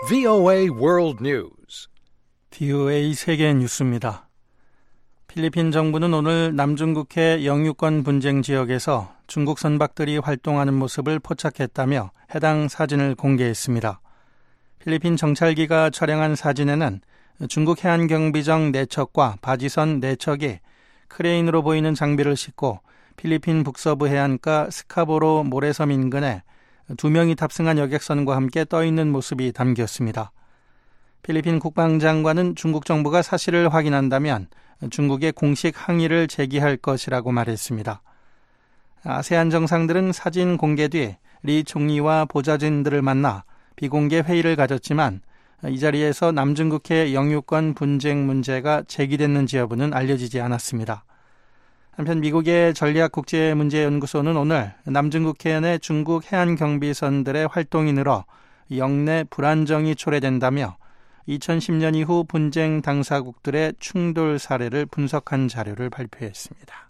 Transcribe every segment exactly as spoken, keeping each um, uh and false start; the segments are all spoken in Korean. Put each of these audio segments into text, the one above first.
브이오에이 World News. 브이오에이 세계 뉴스입니다. 필리핀 정부는 오늘 남중국해 영유권 분쟁 지역에서 중국 선박들이 활동하는 모습을 포착했다며 해당 사진을 공개했습니다. 필리핀 정찰기가 촬영한 사진에는 중국 해안경비정 네 척과 바지선 네 척이 크레인으로 보이는 장비를 싣고 필리핀 북서부 해안가 스카보로 모래섬 인근에 두 명이 탑승한 여객선과 함께 떠있는 모습이 담겼습니다. 필리핀 국방장관은 중국 정부가 사실을 확인한다면 중국의 공식 항의를 제기할 것이라고 말했습니다. 아세안 정상들은 사진 공개 뒤 리 총리와 보좌진들을 만나 비공개 회의를 가졌지만 이 자리에서 남중국해 영유권 분쟁 문제가 제기됐는지 여부는 알려지지 않았습니다. 한편 미국의 전략국제문제연구소는 오늘 남중국해 내 중국 해안경비선들의 활동이 늘어 영내 불안정이 초래된다며 이천십 년 이후 분쟁 당사국들의 충돌 사례를 분석한 자료를 발표했습니다.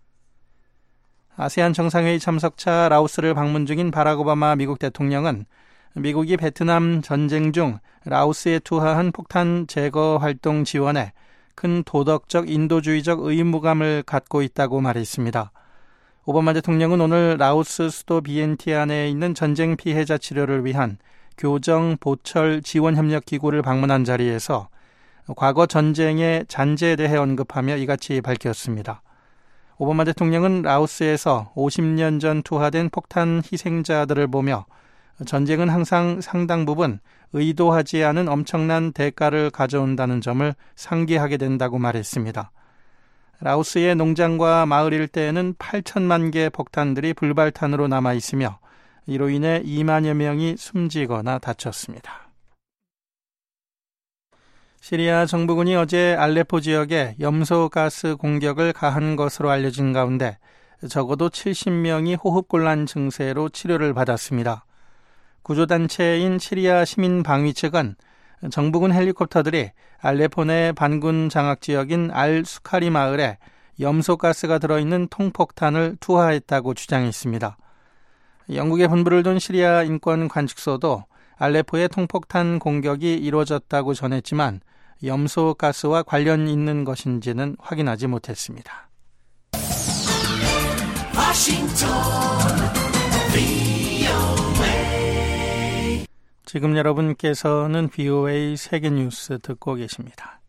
아세안 정상회의 참석차 라오스를 방문 중인 바락 오바마 미국 대통령은 미국이 베트남 전쟁 중 라오스에 투하한 폭탄 제거 활동 지원에 큰 도덕적 인도주의적 의무감을 갖고 있다고 말했습니다. 오바마 대통령은 오늘 라오스 수도 비엔티안에 있는 전쟁 피해자 치료를 위한 교정 보철 지원 협력 기구를 방문한 자리에서 과거 전쟁의 잔재에 대해 언급하며 이같이 밝혔습니다. 오바마 대통령은 라오스에서 오십 년 전 투하된 폭탄 희생자들을 보며 전쟁은 항상 상당 부분 의도하지 않은 엄청난 대가를 가져온다는 점을 상기하게 된다고 말했습니다. 라오스의 농장과 마을 일대에는 팔천만 개의 폭탄들이 불발탄으로 남아있으며 이로 인해 이만여 명이 숨지거나 다쳤습니다. 시리아 정부군이 어제 알레포 지역에 염소가스 공격을 가한 것으로 알려진 가운데 적어도 칠십 명이 호흡곤란 증세로 치료를 받았습니다. 구조단체인 시리아 시민방위 측은 정부군 헬리콥터들이 알레포 내 반군 장악지역인 알-수카리 마을에 염소가스가 들어있는 통폭탄을 투하했다고 주장했습니다. 영국의 본부를 둔 시리아 인권관측소도 알레포의 통폭탄 공격이 이루어졌다고 전했지만 염소가스와 관련 있는 것인지는 확인하지 못했습니다. 워싱턴 브이오에이. 지금 여러분께서는 브이오에이 세계뉴스 듣고 계십니다.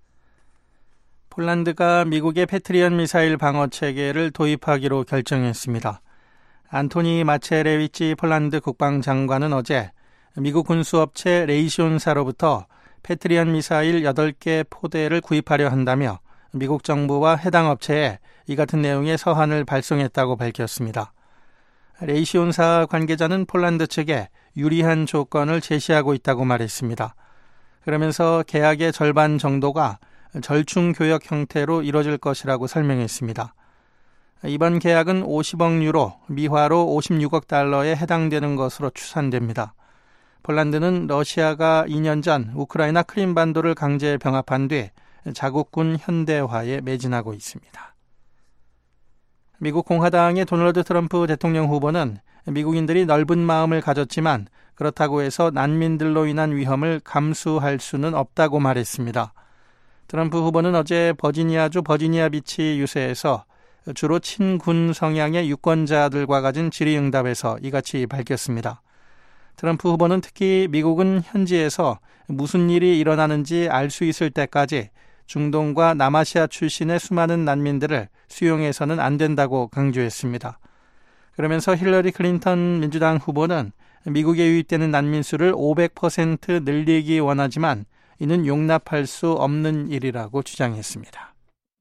폴란드가 미국의 패트리엇 미사일 방어 체계를 도입하기로 결정했습니다. 안토니 마체레위치 폴란드 국방장관은 어제 미국 군수업체 레이시온사로부터 패트리엇 미사일 여덟 개 포대를 구입하려 한다며 미국 정부와 해당 업체에 이 같은 내용의 서한을 발송했다고 밝혔습니다. 레이시온사 관계자는 폴란드 측에 유리한 조건을 제시하고 있다고 말했습니다. 그러면서 계약의 절반 정도가 절충 교역 형태로 이뤄질 것이라고 설명했습니다. 이번 계약은 오십억 유로, 미화로 오십육억 달러에 해당되는 것으로 추산됩니다. 폴란드는 러시아가 이 년 전 우크라이나 크림반도를 강제 병합한 뒤 자국군 현대화에 매진하고 있습니다. 미국 공화당의 도널드 트럼프 대통령 후보는 미국인들이 넓은 마음을 가졌지만 그렇다고 해서 난민들로 인한 위험을 감수할 수는 없다고 말했습니다. 트럼프 후보는 어제 버지니아주 버지니아 비치 유세에서 주로 친군 성향의 유권자들과 가진 질의응답에서 이같이 밝혔습니다. 트럼프 후보는 특히 미국은 현지에서 무슨 일이 일어나는지 알 수 있을 때까지 중동과 남아시아 출신의 수많은 난민들을 수용해서는 안 된다고 강조했습니다. 그러면서 힐러리 클린턴 민주당 후보는 미국에 유입되는 난민 수를 오백 퍼센트 늘리기 원하지만 이는 용납할 수 없는 일이라고 주장했습니다.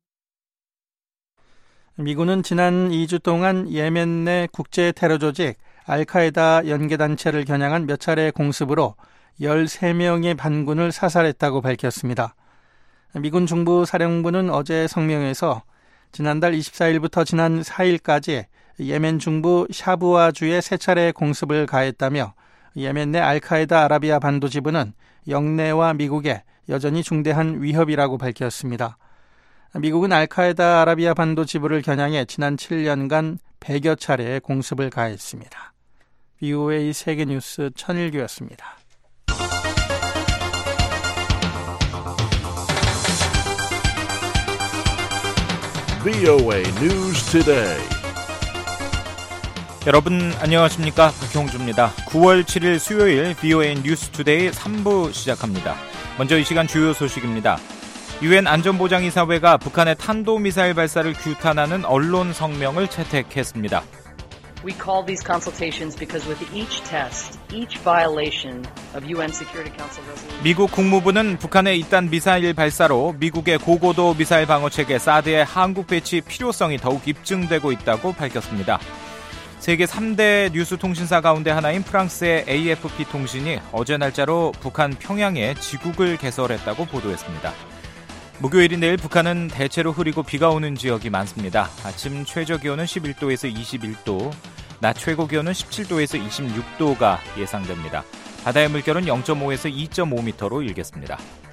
미군은 지난 이 주 동안 예멘 내 국제 테러 조직 알카에다 연계단체를 겨냥한 몇 차례 공습으로 열세 명의 반군을 사살했다고 밝혔습니다. 미군 중부사령부는 어제 성명에서 지난달 이십사일부터 지난 사일까지 예멘 중부 샤부아주에 세 차례 공습을 가했다며 예멘 내 알카에다 아라비아 반도 지부는 영내와 미국에 여전히 중대한 위협이라고 밝혔습니다. 미국은 알카에다 아라비아 반도 지부를 겨냥해 지난 칠 년간 백여 차례의 공습을 가했습니다. 브이오에이 세계뉴스 천일규였습니다. 브이오에이 News Today. 여러분 안녕하십니까? 박형주입니다. 구월 칠일 수요일 브이오에이 뉴스 투데이 삼 부 시작합니다. 먼저 이 시간 주요 소식입니다. 유엔 안전보장이사회가 북한의 탄도미사일 발사를 규탄하는 언론 성명을 채택했습니다. We call these consultations because with each test, each violation of 유엔 Security Council resolution. 미국 국무부는 북한의 잇단 미사일 발사로 미국의 고고도 미사일 방어체계 사드의 한국 배치 필요성이 더욱 입증되고 있다고 밝혔습니다. 세계 삼 대 뉴스 통신사 가운데 하나인 프랑스의 에이에프피 통신이 어제 날짜로 북한 평양에 지국을 개설했다고 보도했습니다. 목요일인 내일 북한은 대체로 흐리고 비가 오는 지역이 많습니다. 아침 최저기온은 십일 도에서 이십일 도, 낮 최고기온은 십칠 도에서 이십육 도가 예상됩니다. 바다의 물결은 영 점 오에서 이 점 오 미터로 일겠습니다.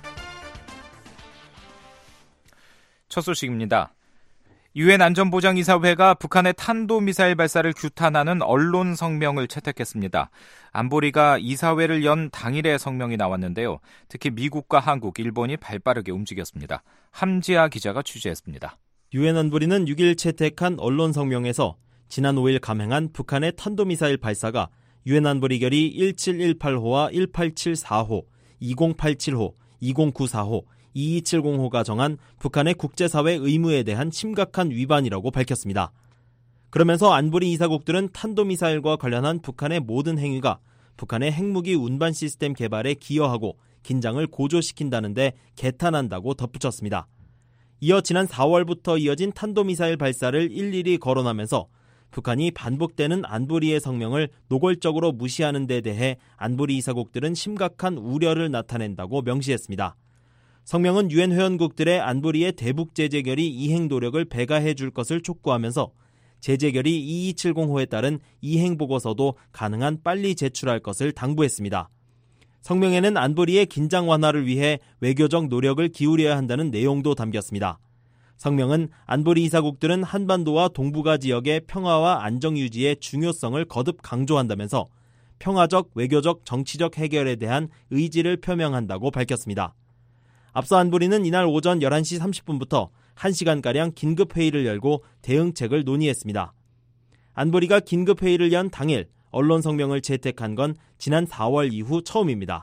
첫 소식입니다. 유엔 안전보장이사회가 북한의 탄도미사일 발사를 규탄하는 언론 성명을 채택했습니다. 안보리가 이사회를 연 당일에 성명이 나왔는데요. 특히 미국과 한국, 일본이 발빠르게 움직였습니다. 함지아 기자가 취재했습니다. 유엔 안보리는 육 일 채택한 언론 성명에서 지난 오 일 감행한 북한의 탄도미사일 발사가 유엔 안보리 결의 일칠일팔 호와 일팔칠사 호, 이공팔칠 호, 이공구사 호, 이이칠공 호가 정한 북한의 국제사회 의무에 대한 심각한 위반이라고 밝혔습니다. 그러면서 안보리 이사국들은 탄도미사일과 관련한 북한의 모든 행위가 북한의 핵무기 운반 시스템 개발에 기여하고 긴장을 고조시킨다는데 개탄한다고 덧붙였습니다. 이어 지난 사월부터 이어진 탄도미사일 발사를 일일이 거론하면서 북한이 반복되는 안보리의 성명을 노골적으로 무시하는 데 대해 안보리 이사국들은 심각한 우려를 나타낸다고 명시했습니다. 성명은 유엔 회원국들의 안보리의 대북 제재 결의 이행 노력을 배가해 줄 것을 촉구하면서 제재 결의 이이칠공 호에 따른 이행 보고서도 가능한 빨리 제출할 것을 당부했습니다. 성명에는 안보리의 긴장 완화를 위해 외교적 노력을 기울여야 한다는 내용도 담겼습니다. 성명은 안보리 이사국들은 한반도와 동북아 지역의 평화와 안정 유지의 중요성을 거듭 강조한다면서 평화적, 외교적, 정치적 해결에 대한 의지를 표명한다고 밝혔습니다. 앞서 안보리는 이날 오전 열한 시 삼십 분부터 한 시간가량 긴급회의를 열고 대응책을 논의했습니다. 안보리가 긴급회의를 연 당일 언론 성명을 채택한 건 지난 사월 이후 처음입니다.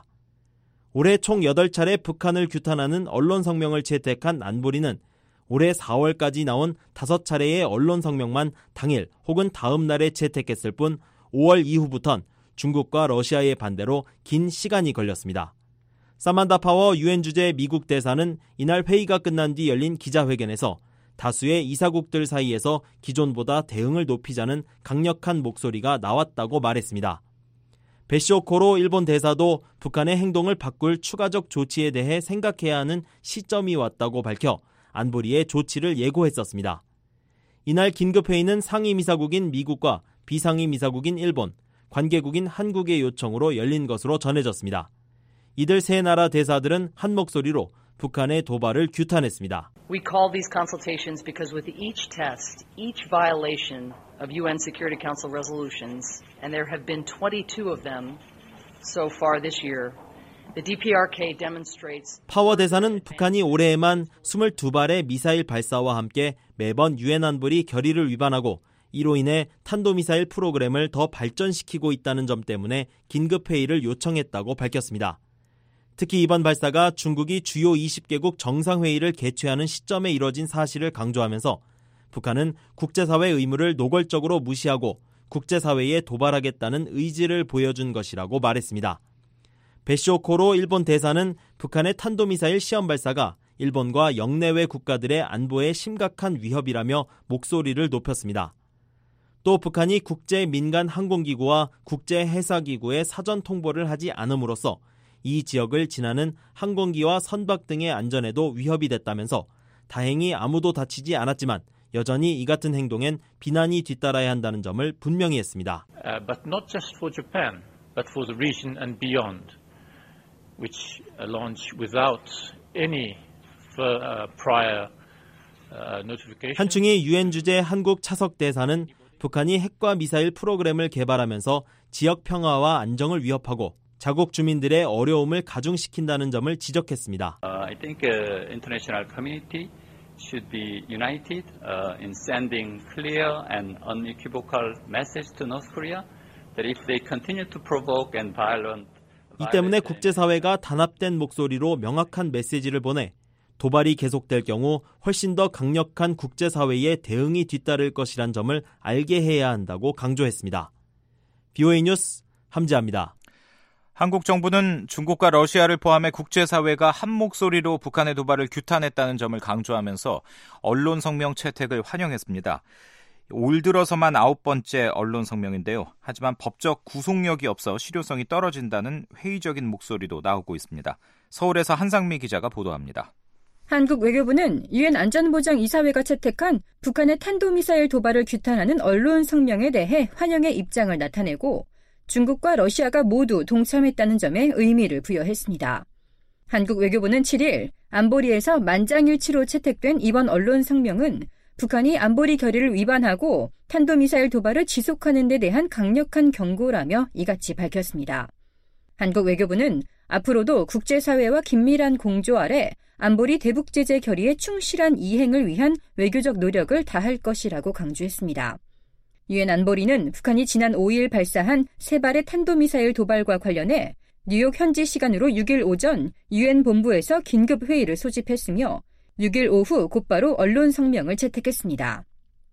올해 총 여덟 차례 북한을 규탄하는 언론 성명을 채택한 안보리는 올해 사월까지 나온 다섯 차례의 언론 성명만 당일 혹은 다음 날에 채택했을 뿐 오월 이후부턴 중국과 러시아의 반대로 긴 시간이 걸렸습니다. 사만다 파워 유엔 주재 미국 대사는 이날 회의가 끝난 뒤 열린 기자회견에서 다수의 이사국들 사이에서 기존보다 대응을 높이자는 강력한 목소리가 나왔다고 말했습니다. 베시오코로 일본 대사도 북한의 행동을 바꿀 추가적 조치에 대해 생각해야 하는 시점이 왔다고 밝혀 안보리의 조치를 예고했었습니다. 이날 긴급회의는 상임이사국인 미국과 비상임이사국인 일본, 관계국인 한국의 요청으로 열린 것으로 전해졌습니다. 이들 세 나라 대사들은 한 목소리로 북한의 도발을 규탄했습니다. We call these consultations because with each test, each violation of 유엔 Security Council resolutions, and there have been twenty-two of them so far this year, the 디피아르케이 demonstrates. 파워 대사는 북한이 올해에만 이십이 발의 미사일 발사와 함께 매번 유엔 안보리 결의를 위반하고 이로 인해 탄도미사일 프로그램을 더 발전시키고 있다는 점 때문에 긴급회의를 요청했다고 밝혔습니다. 특히 이번 발사가 중국이 주요 이십 개국 정상회의를 개최하는 시점에 이뤄진 사실을 강조하면서 북한은 국제사회 의무를 노골적으로 무시하고 국제사회에 도발하겠다는 의지를 보여준 것이라고 말했습니다. 베시오코로 일본 대사는 북한의 탄도미사일 시험 발사가 일본과 영내외 국가들의 안보에 심각한 위협이라며 목소리를 높였습니다. 또 북한이 국제 민간 항공기구와 국제 해사기구에 사전 통보를 하지 않음으로써 이 지역을 지나는 항공기와 선박 등의 안전에도 위협이 됐다면서 다행히 아무도 다치지 않았지만 여전히 이 같은 행동엔 비난이 뒤따라야 한다는 점을 분명히 했습니다. Uh, but not just for Japan, but for the region and beyond, which launched without any uh, prior uh, notification. 한충희 유엔 주재 한국 차석 대사는 북한이 핵과 미사일 프로그램을 개발하면서 지역 평화와 안정을 위협하고 자국 주민들의 어려움을 가중시킨다는 점을 지적했습니다. Uh, I think uh, international community should be united uh, in sending clear and unequivocal message to North Korea that if they continue to provoke and violent 이 때문에 국제사회가 단합된 목소리로 명확한 메시지를 보내 도발이 계속될 경우 훨씬 더 강력한 국제사회의 대응이 뒤따를 것이란 점을 알게 해야 한다고 강조했습니다. 비오에이 뉴스 함지아입니다. 한국 정부는 중국과 러시아를 포함해 국제사회가 한 목소리로 북한의 도발을 규탄했다는 점을 강조하면서 언론 성명 채택을 환영했습니다. 올 들어서만 아홉 번째 언론 성명인데요. 하지만 법적 구속력이 없어 실효성이 떨어진다는 회의적인 목소리도 나오고 있습니다. 서울에서 한상미 기자가 보도합니다. 한국 외교부는 유엔 안전보장이사회가 채택한 북한의 탄도미사일 도발을 규탄하는 언론 성명에 대해 환영의 입장을 나타내고 중국과 러시아가 모두 동참했다는 점에 의미를 부여했습니다. 한국 외교부는 칠 일 안보리에서 만장일치로 채택된 이번 언론 성명은 북한이 안보리 결의를 위반하고 탄도미사일 도발을 지속하는 데 대한 강력한 경고라며 이같이 밝혔습니다. 한국 외교부는 앞으로도 국제사회와 긴밀한 공조 아래 안보리 대북제재 결의의 충실한 이행을 위한 외교적 노력을 다할 것이라고 강조했습니다. 유엔 안보리는 북한이 지난 오 일 발사한 세 발의 탄도미사일 도발과 관련해 뉴욕 현지 시간으로 육 일 오전 유엔 본부에서 긴급 회의를 소집했으며 육 일 오후 곧바로 언론 성명을 채택했습니다.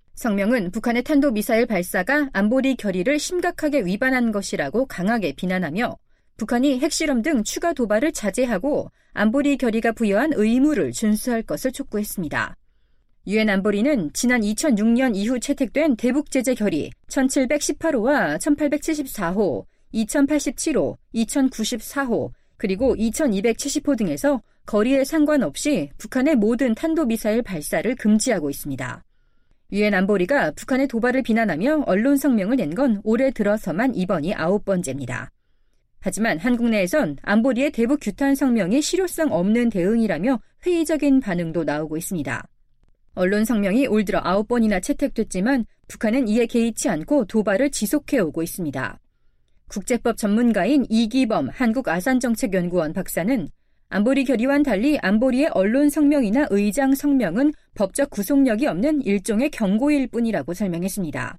성명은 북한의 탄도미사일 발사가 안보리 결의를 심각하게 위반한 것이라고 강하게 비난하며 북한이 핵실험 등 추가 도발을 자제하고 안보리 결의가 부여한 의무를 준수할 것을 촉구했습니다. 유엔 안보리는 지난 이천육 년 이후 채택된 대북제재 결의 천칠백십팔 호와 천팔백칠십사 호, 이천팔십칠 호, 이천구십사 호, 그리고 이천이백칠십 호 등에서 거리에 상관없이 북한의 모든 탄도미사일 발사를 금지하고 있습니다. 유엔 안보리가 북한의 도발을 비난하며 언론 성명을 낸 건 올해 들어서만 이번이 아홉 번째입니다. 하지만 한국 내에선 안보리의 대북 규탄 성명이 실효성 없는 대응이라며 회의적인 반응도 나오고 있습니다. 언론 성명이 올 들어 아홉 번이나 채택됐지만 북한은 이에 개의치 않고 도발을 지속해오고 있습니다. 국제법 전문가인 이기범 한국아산정책연구원 박사는 안보리 결의와는 달리 안보리의 언론 성명이나 의장 성명은 법적 구속력이 없는 일종의 경고일 뿐이라고 설명했습니다.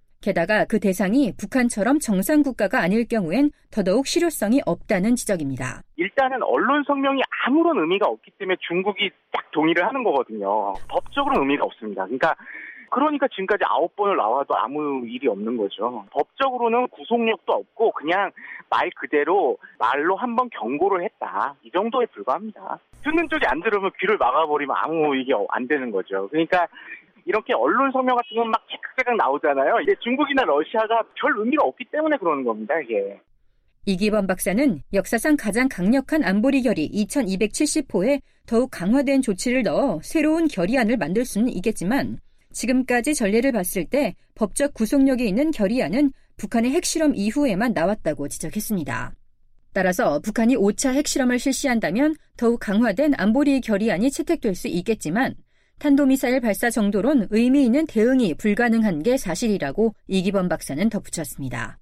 게다가 그 대상이 북한처럼 정상국가가 아닐 경우엔 더더욱 실효성이 없다는 지적입니다. 일단은 언론 성명이 아무런 의미가 없기 때문에 중국이 딱 동의를 하는 거거든요. 법적으로는 의미가 없습니다. 그러니까 그러니까 지금까지 아홉 번을 나와도 아무 일이 없는 거죠. 법적으로는 구속력도 없고 그냥 말 그대로 말로 한번 경고를 했다. 이 정도에 불과합니다. 듣는 쪽이 안 들으면 귀를 막아버리면 아무 이게 안 되는 거죠. 그러니까 이렇게 언론 성명 같은 건 막 체크체크 나오잖아요. 이제 중국이나 러시아가 별 의미가 없기 때문에 그러는 겁니다, 이게. 이기범 박사는 역사상 가장 강력한 안보리 결의 이천이백칠십 호에 더욱 강화된 조치를 넣어 새로운 결의안을 만들 수는 있겠지만 지금까지 전례를 봤을 때 법적 구속력이 있는 결의안은 북한의 핵실험 이후에만 나왔다고 지적했습니다. 따라서 북한이 오 차 핵실험을 실시한다면 더욱 강화된 안보리 결의안이 채택될 수 있겠지만 탄도미사일 발사 정도론 의미 있는 대응이 불가능한 게 사실이라고 이기범 박사는 덧붙였습니다.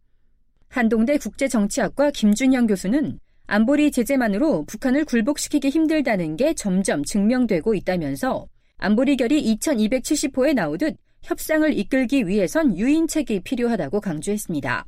한동대 국제정치학과 김준영 교수는 안보리 제재만으로 북한을 굴복시키기 힘들다는 게 점점 증명되고 있다면서 안보리 결의 이천이백칠십 호에 나오듯 협상을 이끌기 위해선 유인책이 필요하다고 강조했습니다.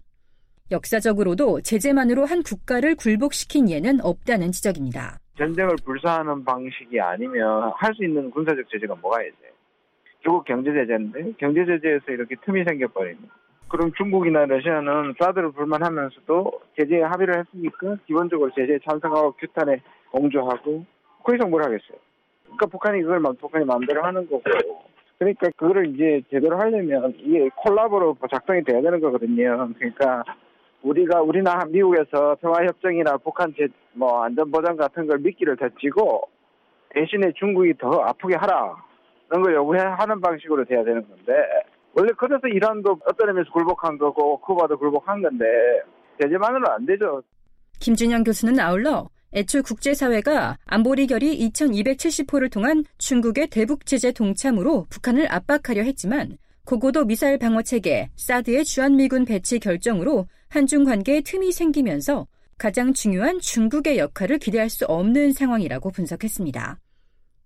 역사적으로도 제재만으로 한 국가를 굴복시킨 예는 없다는 지적입니다. 전쟁을 불사하는 방식이 아니면 할 수 있는 군사적 제재가 뭐가 있어요? 결국 경제제재인데 경제제재에서 이렇게 틈이 생겨버립니다. 그럼 중국이나 러시아는 사드를 불만하면서도 제재에 합의를 했으니까 기본적으로 제재에 찬성하고 규탄에 공조하고 그 이상 뭘 하겠어요? 그러니까 북한이 그걸 북한이 마음대로 하는 거고 그러니까 그거를 이제 제대로 하려면 이게 콜라보로 작동이 돼야 되는 거거든요. 그러니까 우리가 우리나 미국에서 평화협정이나 북한 제, 뭐 안전보장 같은 걸 미끼를 덧지고 대신에 중국이 더 아프게 하라 이런 걸 요구하는 방식으로 돼야 되는 건데 원래 그래서 이란도 어떤 의미에서 굴복한 거고 쿠바도 굴복한 건데 제재만으로는 안 되죠. 김준영 교수는 아울러 애초 국제사회가 안보리 결의 이천이백칠십 호를 통한 중국의 대북제재 동참으로 북한을 압박하려 했지만 고고도 미사일 방어체계 사드의 주한미군 배치 결정으로 한중 관계에 틈이 생기면서 가장 중요한 중국의 역할을 기대할 수 없는 상황이라고 분석했습니다.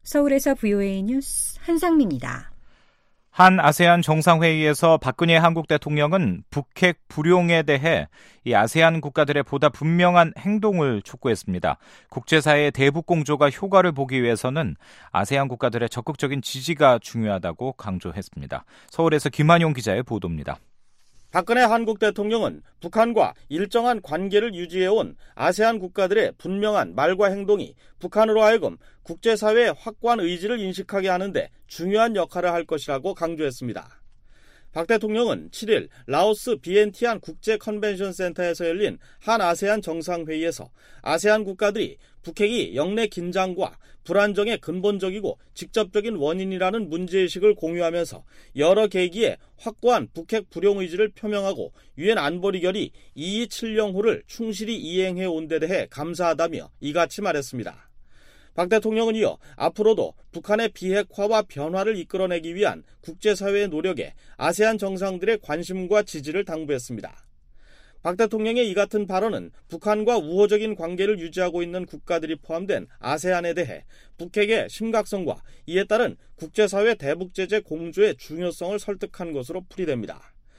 서울에서 브이오에이 뉴스 한상미입니다. 한 아세안 정상회의에서 박근혜 한국 대통령은 북핵 불용에 대해 이 아세안 국가들의 보다 분명한 행동을 촉구했습니다. 국제사회의 대북 공조가 효과를 보기 위해서는 아세안 국가들의 적극적인 지지가 중요하다고 강조했습니다. 서울에서 김한용 기자의 보도입니다. 박근혜 한국 대통령은 북한과 일정한 관계를 유지해온 아세안 국가들의 분명한 말과 행동이 북한으로 하여금 국제사회의 확고한 의지를 인식하게 하는데 중요한 역할을 할 것이라고 강조했습니다. 박 대통령은 칠 일 라오스 비엔티안 국제 컨벤션 센터에서 열린 한 아세안 정상회의에서 아세안 국가들이 북핵이 영내 긴장과 불안정의 근본적이고 직접적인 원인이라는 문제의식을 공유하면서 여러 계기에 확고한 북핵 불용 의지를 표명하고 유엔 안보리 결의 이이칠영호를 충실히 이행해 온 데 대해 감사하다며 이같이 말했습니다. 박 대통령은 이어 앞으로도 북한의 비핵화와 변화를 이끌어내기 위한 국제사회의 노력에 아세안 정상들의 관심과 지지를 당부했습니다. 박 대통령의 이 같은 발언은 북한과 우호적인 관계를 유지하고 있는 국가들이 포함된 아세안에 대해 북핵의 심각성과 이에 따른 국제사회 대북제재 공조의 중요성을 설득한 것으로 풀이됩니다.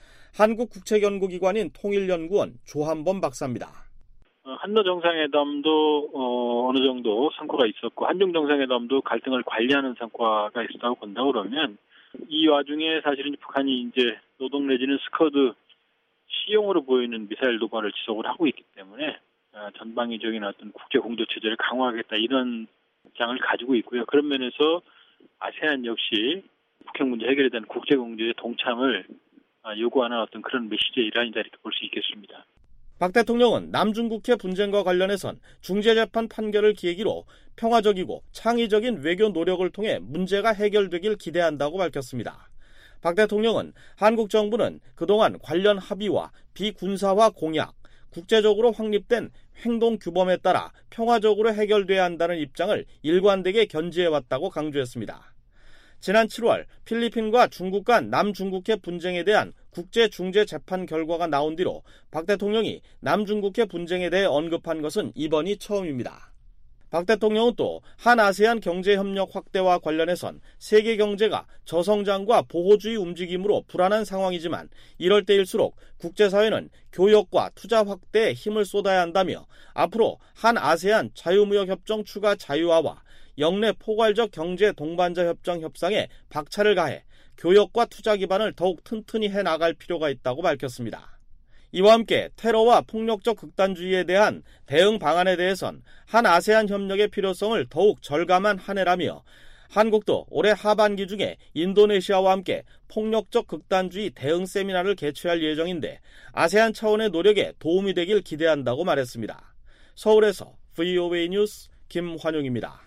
한국국책연구기관인 통일연구원 조한범 박사입니다. 한러 정상회담도 어, 어느 정도 성과가 있었고 한중 정상회담도 갈등을 관리하는 성과가 있었다고 본다고 그러면 이 와중에 사실은 북한이 이제 노동 내지는 스커드 시용으로 보이는 미사일 도발을 지속을 하고 있기 때문에 어, 전방위적인 어떤 국제 공조 체제를 강화하겠다 이런 입장을 가지고 있고요. 그런 면에서 아세안 역시 북핵 문제 해결에 대한 국제 공조의 동참을 어, 요구하는 어떤 그런 메시지의 일환이다 이렇게 볼 수 있겠습니다. 박 대통령은 남중국해 분쟁과 관련해선 중재재판 판결을 계기로 평화적이고 창의적인 외교 노력을 통해 문제가 해결되길 기대한다고 밝혔습니다. 박 대통령은 한국 정부는 그동안 관련 합의와 비군사화 공약, 국제적으로 확립된 행동 규범에 따라 평화적으로 해결돼야 한다는 입장을 일관되게 견지해왔다고 강조했습니다. 지난 칠월 필리핀과 중국 간 남중국해 분쟁에 대한 국제중재재판 결과가 나온 뒤로 박 대통령이 남중국해 분쟁에 대해 언급한 것은 이번이 처음입니다. 박 대통령은 또 한 아세안 경제협력 확대와 관련해선 세계 경제가 저성장과 보호주의 움직임으로 불안한 상황이지만 이럴 때일수록 국제사회는 교역과 투자 확대에 힘을 쏟아야 한다며 앞으로 한 아세안 자유무역협정 추가 자유화와 영내 포괄적 경제 동반자 협정 협상에 박차를 가해 교역과 투자 기반을 더욱 튼튼히 해나갈 필요가 있다고 밝혔습니다. 이와 함께 테러와 폭력적 극단주의에 대한 대응 방안에 대해선 한 아세안 협력의 필요성을 더욱 절감한 한 해라며 한국도 올해 하반기 중에 인도네시아와 함께 폭력적 극단주의 대응 세미나를 개최할 예정인데 아세안 차원의 노력에 도움이 되길 기대한다고 말했습니다. 서울에서 브이오에이 뉴스 김환용입니다.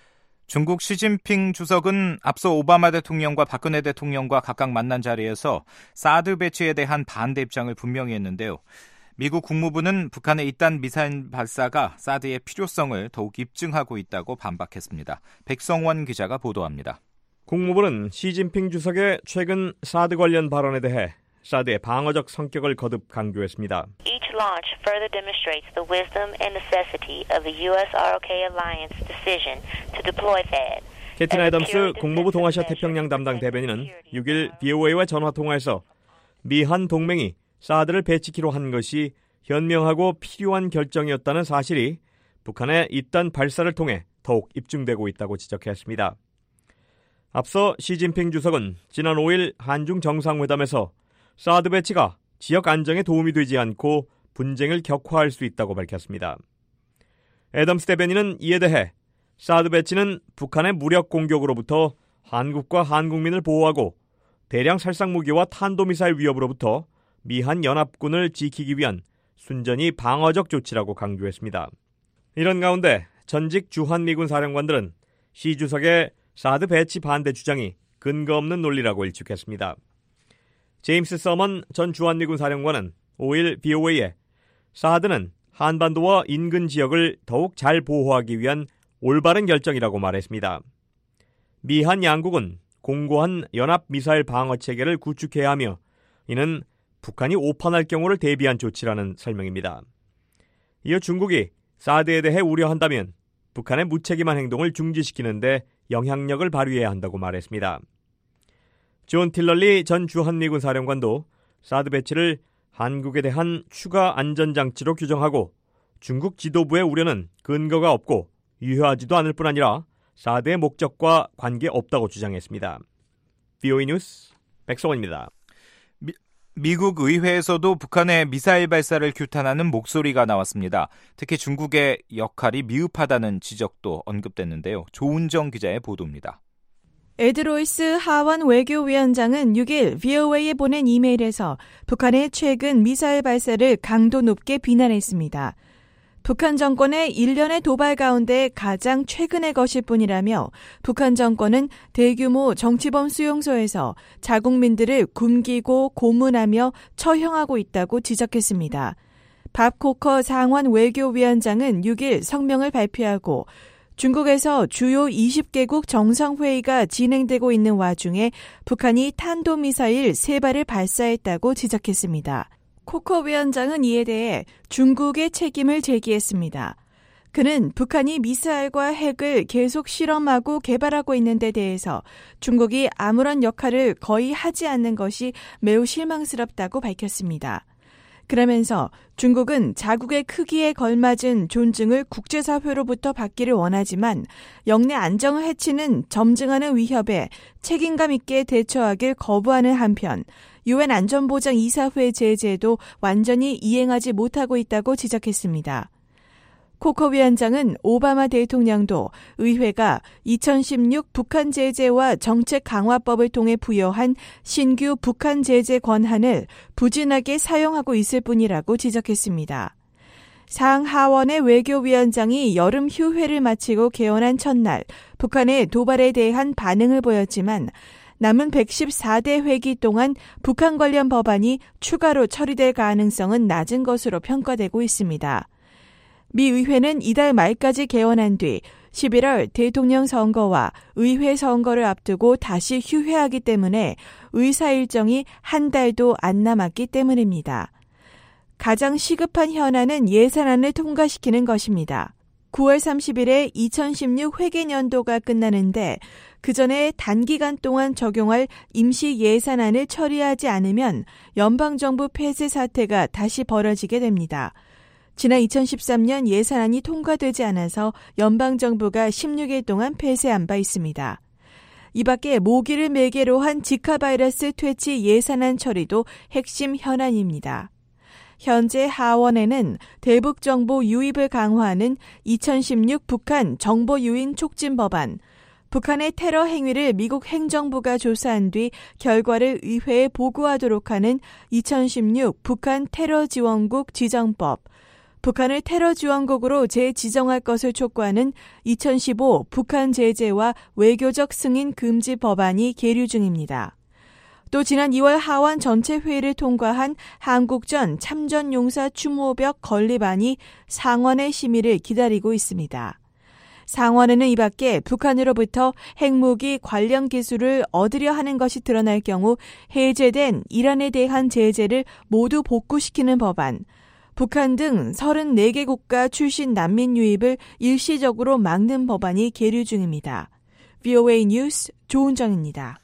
중국 시진핑 주석은 앞서 오바마 대통령과 박근혜 대통령과 각각 만난 자리에서 사드 배치에 대한 반대 입장을 분명히 했는데요. 미국 국무부는 북한의 잇단 미사일 발사가 사드의 필요성을 더욱 입증하고 있다고 반박했습니다. 백성원 기자가 보도합니다. 국무부는 시진핑 주석의 최근 사드 관련 발언에 대해 사드의 방어적 성격을 거듭 강조했습니다. Each launch further demonstrates the wisdom and necessity of the 유 에스 알 오 케이 alliance decision to deploy THAAD. 캐튼 애덤스 국무부 동아시아 태평양 담당 대변인은 육 일 브이오에이와 전화통화에서 미한 동맹이 사드를 배치키로 한 것이 현명하고 필요한 결정이었다는 사실이 북한의 잇단 발사를 통해 더욱 입증되고 있다고 지적했습니다. 앞서 시진핑 주석은 지난 오 일 한중 정상회담에서 사드 배치가 지역 안정에 도움이 되지 않고 분쟁을 격화할 수 있다고 밝혔습니다. 애덤스 대변인은 이에 대해 사드 배치는 북한의 무력 공격으로부터 한국과 한국민을 보호하고 대량 살상 무기와 탄도미사일 위협으로부터 미한 연합군을 지키기 위한 순전히 방어적 조치라고 강조했습니다. 이런 가운데 전직 주한미군 사령관들은 시 주석의 사드 배치 반대 주장이 근거 없는 논리라고 일축했습니다. 제임스 서먼 전 주한미군 사령관은 오 일 브이오에이에 사드는 한반도와 인근 지역을 더욱 잘 보호하기 위한 올바른 결정이라고 말했습니다. 미한 양국은 공고한 연합 미사일 방어 체계를 구축해야 하며 이는 북한이 오판할 경우를 대비한 조치라는 설명입니다. 이어 중국이 사드에 대해 우려한다면 북한의 무책임한 행동을 중지시키는 데 영향력을 발휘해야 한다고 말했습니다. 존 틸럴리 전 주한미군 사령관도 사드 배치를 한국에 대한 추가 안전장치로 규정하고 중국 지도부의 우려는 근거가 없고 유효하지도 않을 뿐 아니라 사드의 목적과 관계없다고 주장했습니다. 브이오에이 뉴스 백성원입니다. 미, 미국 의회에서도 북한의 미사일 발사를 규탄하는 목소리가 나왔습니다. 특히 중국의 역할이 미흡하다는 지적도 언급됐는데요. 조은정 기자의 보도입니다. 에드 로이스 하원 외교위원장은 육 일 브이오에이에 보낸 이메일에서 북한의 최근 미사일 발사를 강도 높게 비난했습니다. 북한 정권의 일련의 도발 가운데 가장 최근의 것일 뿐이라며 북한 정권은 대규모 정치범 수용소에서 자국민들을 굶기고 고문하며 처형하고 있다고 지적했습니다. 밥 코커 상원 외교위원장은 육 일 성명을 발표하고 중국에서 주요 이십 개국 정상회의가 진행되고 있는 와중에 북한이 탄도미사일 세 발을 발사했다고 지적했습니다. 코커 위원장은 이에 대해 중국의 책임을 제기했습니다. 그는 북한이 미사일과 핵을 계속 실험하고 개발하고 있는 데 대해서 중국이 아무런 역할을 거의 하지 않는 것이 매우 실망스럽다고 밝혔습니다. 그러면서 중국은 자국의 크기에 걸맞은 존중을 국제사회로부터 받기를 원하지만 영내 안정을 해치는 점증하는 위협에 책임감 있게 대처하길 거부하는 한편 유엔 안전보장이사회 제재도 완전히 이행하지 못하고 있다고 지적했습니다. 코커 위원장은 오바마 대통령도 의회가 이천십육 북한 제재와 정책 강화법을 통해 부여한 신규 북한 제재 권한을 부진하게 사용하고 있을 뿐이라고 지적했습니다. 상하원의 외교위원장이 여름 휴회를 마치고 개원한 첫날 북한의 도발에 대한 반응을 보였지만 남은 백십사 대 회기 동안 북한 관련 법안이 추가로 처리될 가능성은 낮은 것으로 평가되고 있습니다. 미 의회는 이달 말까지 개원한 뒤 십일월 대통령 선거와 의회 선거를 앞두고 다시 휴회하기 때문에 의사 일정이 한 달도 안 남았기 때문입니다. 가장 시급한 현안은 예산안을 통과시키는 것입니다. 구월 삼십일에 이천십육 회계년도가 끝나는데 그 전에 단기간 동안 적용할 임시 예산안을 처리하지 않으면 연방정부 폐쇄 사태가 다시 벌어지게 됩니다. 지난 이천십삼 년 예산안이 통과되지 않아서 연방정부가 십육 일 동안 폐쇄한 바 있습니다. 이 밖에 모기를 매개로 한 지카 바이러스 퇴치 예산안 처리도 핵심 현안입니다. 현재 하원에는 대북 정보 유입을 강화하는 이천십육 북한 정보 유인 촉진 법안, 북한의 테러 행위를 미국 행정부가 조사한 뒤 결과를 의회에 보고하도록 하는 이천십육 북한 테러 지원국 지정법, 북한을 테러 지원국으로 재지정할 것을 촉구하는 이천십오 북한 제재와 외교적 승인 금지 법안이 계류 중입니다. 또 지난 이월 하원 전체 회의를 통과한 한국전 참전용사 추모벽 건립안이 상원의 심의를 기다리고 있습니다. 상원에는 이 밖에 북한으로부터 핵무기 관련 기술을 얻으려 하는 것이 드러날 경우 해제된 이란에 대한 제재를 모두 복구시키는 법안, 북한 등 서른네 개 국가 출신 난민 유입을 일시적으로 막는 법안이 계류 중입니다. 브이오에이 뉴스 조은정입니다.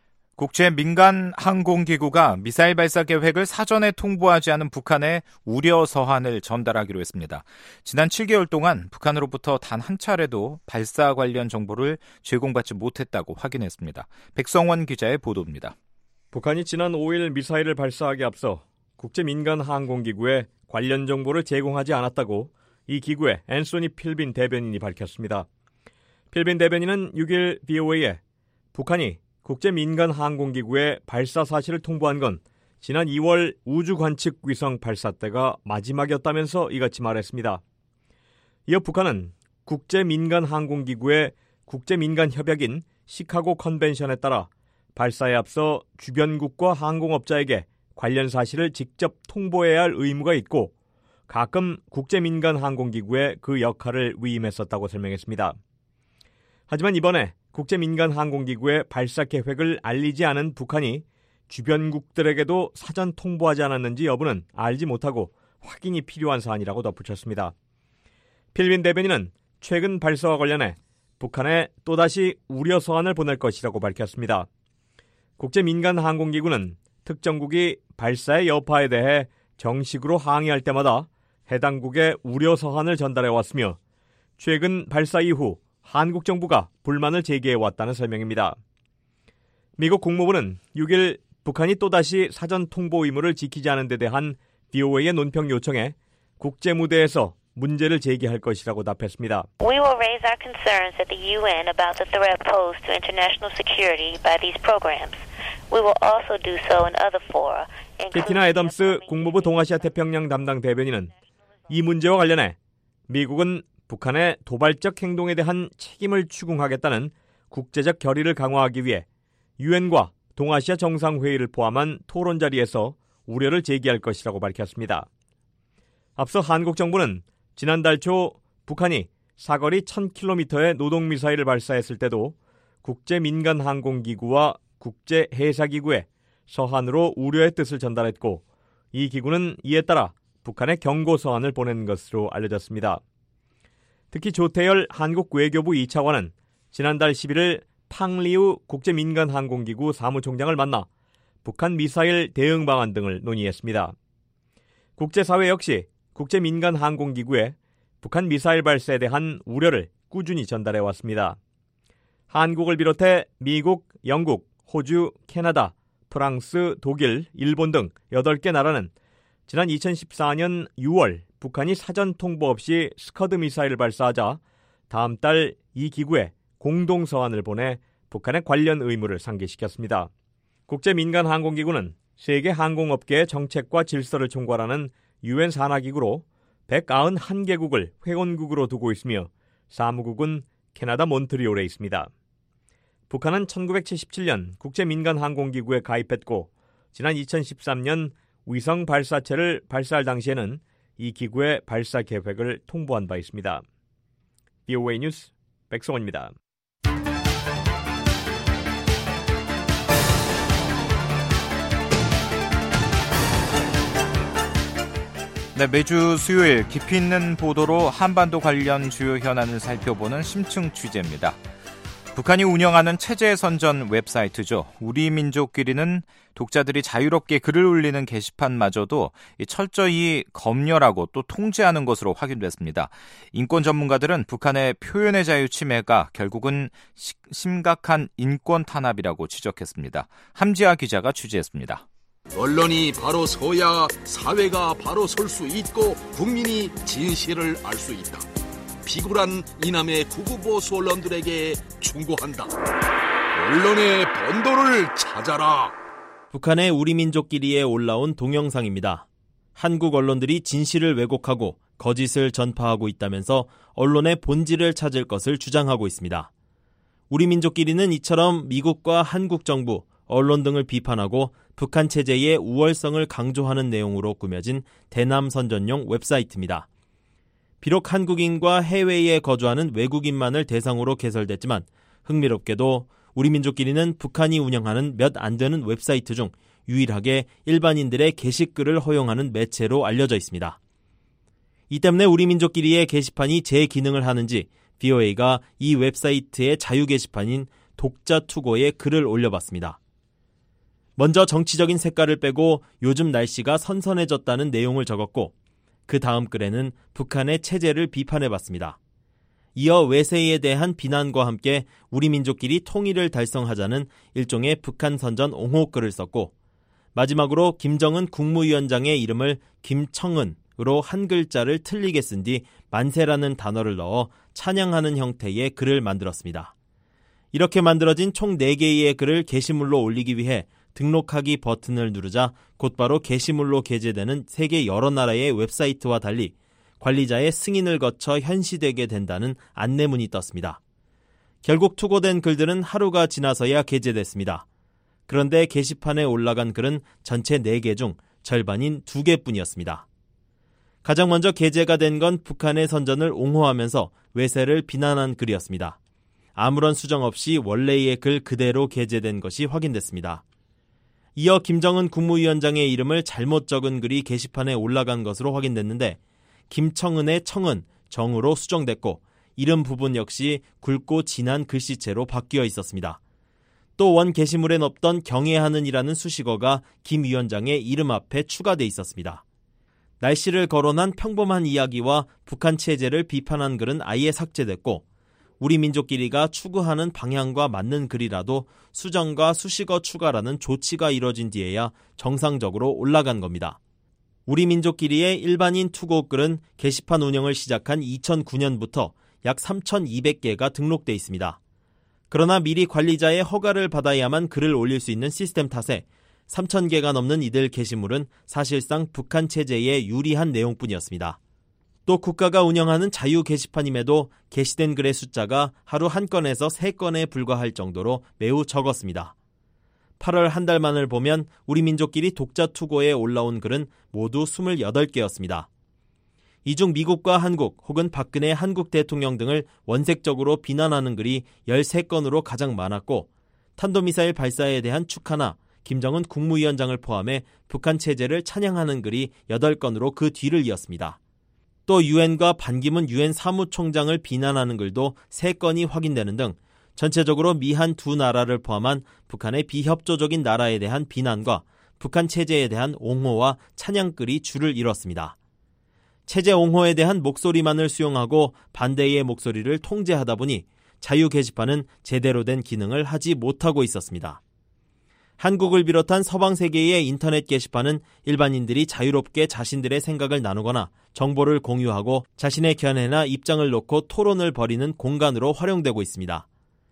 국제민간항공기구가 미사일 발사 계획을 사전에 통보하지 않은 북한에 우려 서한을 전달하기로 했습니다. 지난 칠 개월 동안 북한으로부터 단 한 차례도 발사 관련 정보를 제공받지 못했다고 확인했습니다. 백성원 기자의 보도입니다. 북한이 지난 오 일 미사일을 발사하기 앞서 국제민간항공기구에 관련 정보를 제공하지 않았다고 이 기구의 앤소니 필빈 대변인이 밝혔습니다. 필빈 대변인은 육 일 브이오에이에 북한이 국제민간항공기구에 발사 사실을 통보한 건 지난 이월 우주관측위성 발사 때가 마지막이었다면서 이같이 말했습니다. 이어 북한은 국제민간항공기구의 국제민간협약인 시카고 컨벤션에 따라 발사에 앞서 주변국과 항공업자에게 관련 사실을 직접 통보해야 할 의무가 있고 가끔 국제민간항공기구에 그 역할을 위임했었다고 설명했습니다. 하지만 이번에 국제민간항공기구의 발사 계획을 알리지 않은 북한이 주변국들에게도 사전 통보하지 않았는지 여부는 알지 못하고 확인이 필요한 사안이라고 덧붙였습니다. 필빈 대변인은 최근 발사와 관련해 북한에 또다시 우려 서한을 보낼 것이라고 밝혔습니다. 국제민간항공기구는 특정국이 발사의 여파에 대해 정식으로 항의할 때마다 해당국에 우려 서한을 전달해왔으며 최근 발사 이후 한국 정부가 불만을 제기해왔다는 설명입니다. 미국 국무부는 육 일 북한이 또다시 사전 통보 의무를 지키지 않은 데 대한 브이오에이의 논평 요청에 국제 무대에서 문제를 제기할 것이라고 답했습니다. We will raise our concerns at the U N about the threat posed to international security by these programs. We will also do so in other fora. 캐티나 애덤스 국무부 동아시아 태평양 담당 대변인은 이 문제와 관련해 미국은 북한의 도발적 행동에 대한 책임을 추궁하겠다는 국제적 결의를 강화하기 위해 유엔과 동아시아 정상회의를 포함한 토론 자리에서 우려를 제기할 것이라고 밝혔습니다. 앞서 한국 정부는 지난달 초 북한이 사거리 천 킬로미터의 노동미사일을 발사했을 때도 국제민간항공기구와 국제해사기구에 서한으로 우려의 뜻을 전달했고 이 기구는 이에 따라 북한에 경고 서한을 보낸 것으로 알려졌습니다. 특히 조태열 한국 외교부 이 차관은 지난달 십일 일 팡리우 국제민간항공기구 사무총장을 만나 북한 미사일 대응 방안 등을 논의했습니다. 국제사회 역시 국제민간항공기구에 북한 미사일 발사에 대한 우려를 꾸준히 전달해왔습니다. 한국을 비롯해 미국, 영국, 호주, 캐나다, 프랑스, 독일, 일본 등 여덟 개 나라는 지난 이천십사 년 유월 북한이 사전 통보 없이 스커드 미사일을 발사하자 다음 달 이 기구에 공동 서한을 보내 북한의 관련 의무를 상기시켰습니다. 국제민간항공기구는 세계 항공업계의 정책과 질서를 총괄하는 유엔 산하기구로 백구십일 개국을 회원국으로 두고 있으며 사무국은 캐나다 몬트리올에 있습니다. 북한은 천구백칠십칠 년 국제민간항공기구에 가입했고 지난 이천십삼 년 위성 발사체를 발사할 당시에는 이 기구의 발사 계획을 통보한 바 있습니다. 브이오에이 뉴스 백성원입니다. 네, 매주 수요일 깊이 있는 보도로 한반도 관련 주요 현안을 살펴보는 심층 취재입니다. 북한이 운영하는 체제 선전 웹사이트죠. 우리 민족끼리는 독자들이 자유롭게 글을 올리는 게시판마저도 철저히 검열하고 또 통제하는 것으로 확인됐습니다. 인권 전문가들은 북한의 표현의 자유 침해가 결국은 시, 심각한 인권 탄압이라고 지적했습니다. 함지아 기자가 취재했습니다. 언론이 바로 서야 사회가 바로 설 수 있고 국민이 진실을 알 수 있다. 비굴한 이남의 구구보수 언론들에게 충고한다. 언론의 본도를 찾아라. 북한의 우리 민족끼리에 올라온 동영상입니다. 한국 언론들이 진실을 왜곡하고 거짓을 전파하고 있다면서 언론의 본질을 찾을 것을 주장하고 있습니다. 우리 민족끼리는 이처럼 미국과 한국 정부, 언론 등을 비판하고 북한 체제의 우월성을 강조하는 내용으로 꾸며진 대남 선전용 웹사이트입니다. 비록 한국인과 해외에 거주하는 외국인만을 대상으로 개설됐지만 흥미롭게도 우리 민족끼리는 북한이 운영하는 몇 안 되는 웹사이트 중 유일하게 일반인들의 게시글을 허용하는 매체로 알려져 있습니다. 이 때문에 우리 민족끼리의 게시판이 제 기능을 하는지 브이오에이가 이 웹사이트의 자유 게시판인 독자 투고에 글을 올려봤습니다. 먼저 정치적인 색깔을 빼고 요즘 날씨가 선선해졌다는 내용을 적었고 그 다음 글에는 북한의 체제를 비판해봤습니다. 이어 외세에 대한 비난과 함께 우리 민족끼리 통일을 달성하자는 일종의 북한 선전 옹호글을 썼고 마지막으로 김정은 국무위원장의 이름을 김청은으로 한 글자를 틀리게 쓴 뒤 만세라는 단어를 넣어 찬양하는 형태의 글을 만들었습니다. 이렇게 만들어진 총 네 개의 글을 게시물로 올리기 위해 등록하기 버튼을 누르자 곧바로 게시물로 게재되는 세계 여러 나라의 웹사이트와 달리 관리자의 승인을 거쳐 현시되게 된다는 안내문이 떴습니다. 결국 투고된 글들은 하루가 지나서야 게재됐습니다. 그런데 게시판에 올라간 글은 전체 네 개 중 절반인 두 개뿐이었습니다. 가장 먼저 게재가 된 건 북한의 선전을 옹호하면서 외세를 비난한 글이었습니다. 아무런 수정 없이 원래의 글 그대로 게재된 것이 확인됐습니다. 이어 김정은 국무위원장의 이름을 잘못 적은 글이 게시판에 올라간 것으로 확인됐는데 김청은의 청은 정으로 수정됐고 이름 부분 역시 굵고 진한 글씨체로 바뀌어 있었습니다. 또 원 게시물엔 없던 경애하는이라는 수식어가 김 위원장의 이름 앞에 추가돼 있었습니다. 날씨를 거론한 평범한 이야기와 북한 체제를 비판한 글은 아예 삭제됐고 우리 민족끼리가 추구하는 방향과 맞는 글이라도 수정과 수식어 추가라는 조치가 이뤄진 뒤에야 정상적으로 올라간 겁니다. 우리 민족끼리의 일반인 투고 글은 게시판 운영을 시작한 이천구 년부터 약 삼천이백 개가 등록돼 있습니다. 그러나 미리 관리자의 허가를 받아야만 글을 올릴 수 있는 시스템 탓에 삼천 개가 넘는 이들 게시물은 사실상 북한 체제에 유리한 내용뿐이었습니다. 또 국가가 운영하는 자유 게시판임에도 게시된 글의 숫자가 하루 한 건에서 세 건에 불과할 정도로 매우 적었습니다. 팔월 한 달만을 보면 우리 민족끼리 독자 투고에 올라온 글은 모두 스물여덟 개였습니다. 이 중 미국과 한국 혹은 박근혜 한국 대통령 등을 원색적으로 비난하는 글이 열세 건으로 가장 많았고 탄도미사일 발사에 대한 축하나 김정은 국무위원장을 포함해 북한 체제를 찬양하는 글이 여덟 건으로 그 뒤를 이었습니다. 또 유엔과 반기문 유엔 사무총장을 비난하는 글도 세 건이 확인되는 등 전체적으로 미한 두 나라를 포함한 북한의 비협조적인 나라에 대한 비난과 북한 체제에 대한 옹호와 찬양글이 줄을 이뤘습니다. 체제 옹호에 대한 목소리만을 수용하고 반대의 목소리를 통제하다 보니 자유 게시판은 제대로 된 기능을 하지 못하고 있었습니다. 한국을 비롯한 서방 세계의 인터넷 게시판은 일반인들이 자유롭게 자신들의 생각을 나누거나 정보를 공유하고 자신의 견해나 입장을 놓고 토론을 벌이는 공간으로 활용되고 있습니다.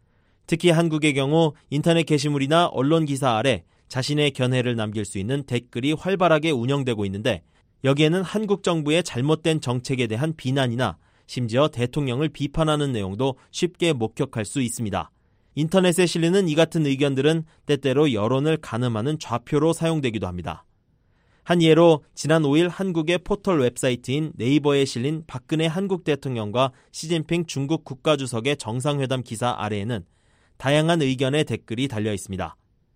특히 한국의 경우 인터넷 게시물이나 언론 기사 아래 자신의 견해를 남길 수 있는 댓글이 활발하게 운영되고 있는데 여기에는 한국 정부의 잘못된 정책에 대한 비난이나 심지어 대통령을 비판하는 내용도 쉽게 목격할 수 있습니다. 인터넷에 실리는 이 같은 의견들은 때때로 여론을 가늠하는 좌표로 사용되기도 합니다. 한 예로 지난 오 일 한국의 포털 웹사이트인 네이버에 실린 박근혜 한국 대통령과 시진핑 중국 국가주석의 정상회담 기사 아래에는 다양한 의견의 댓글이 달려 있습니다.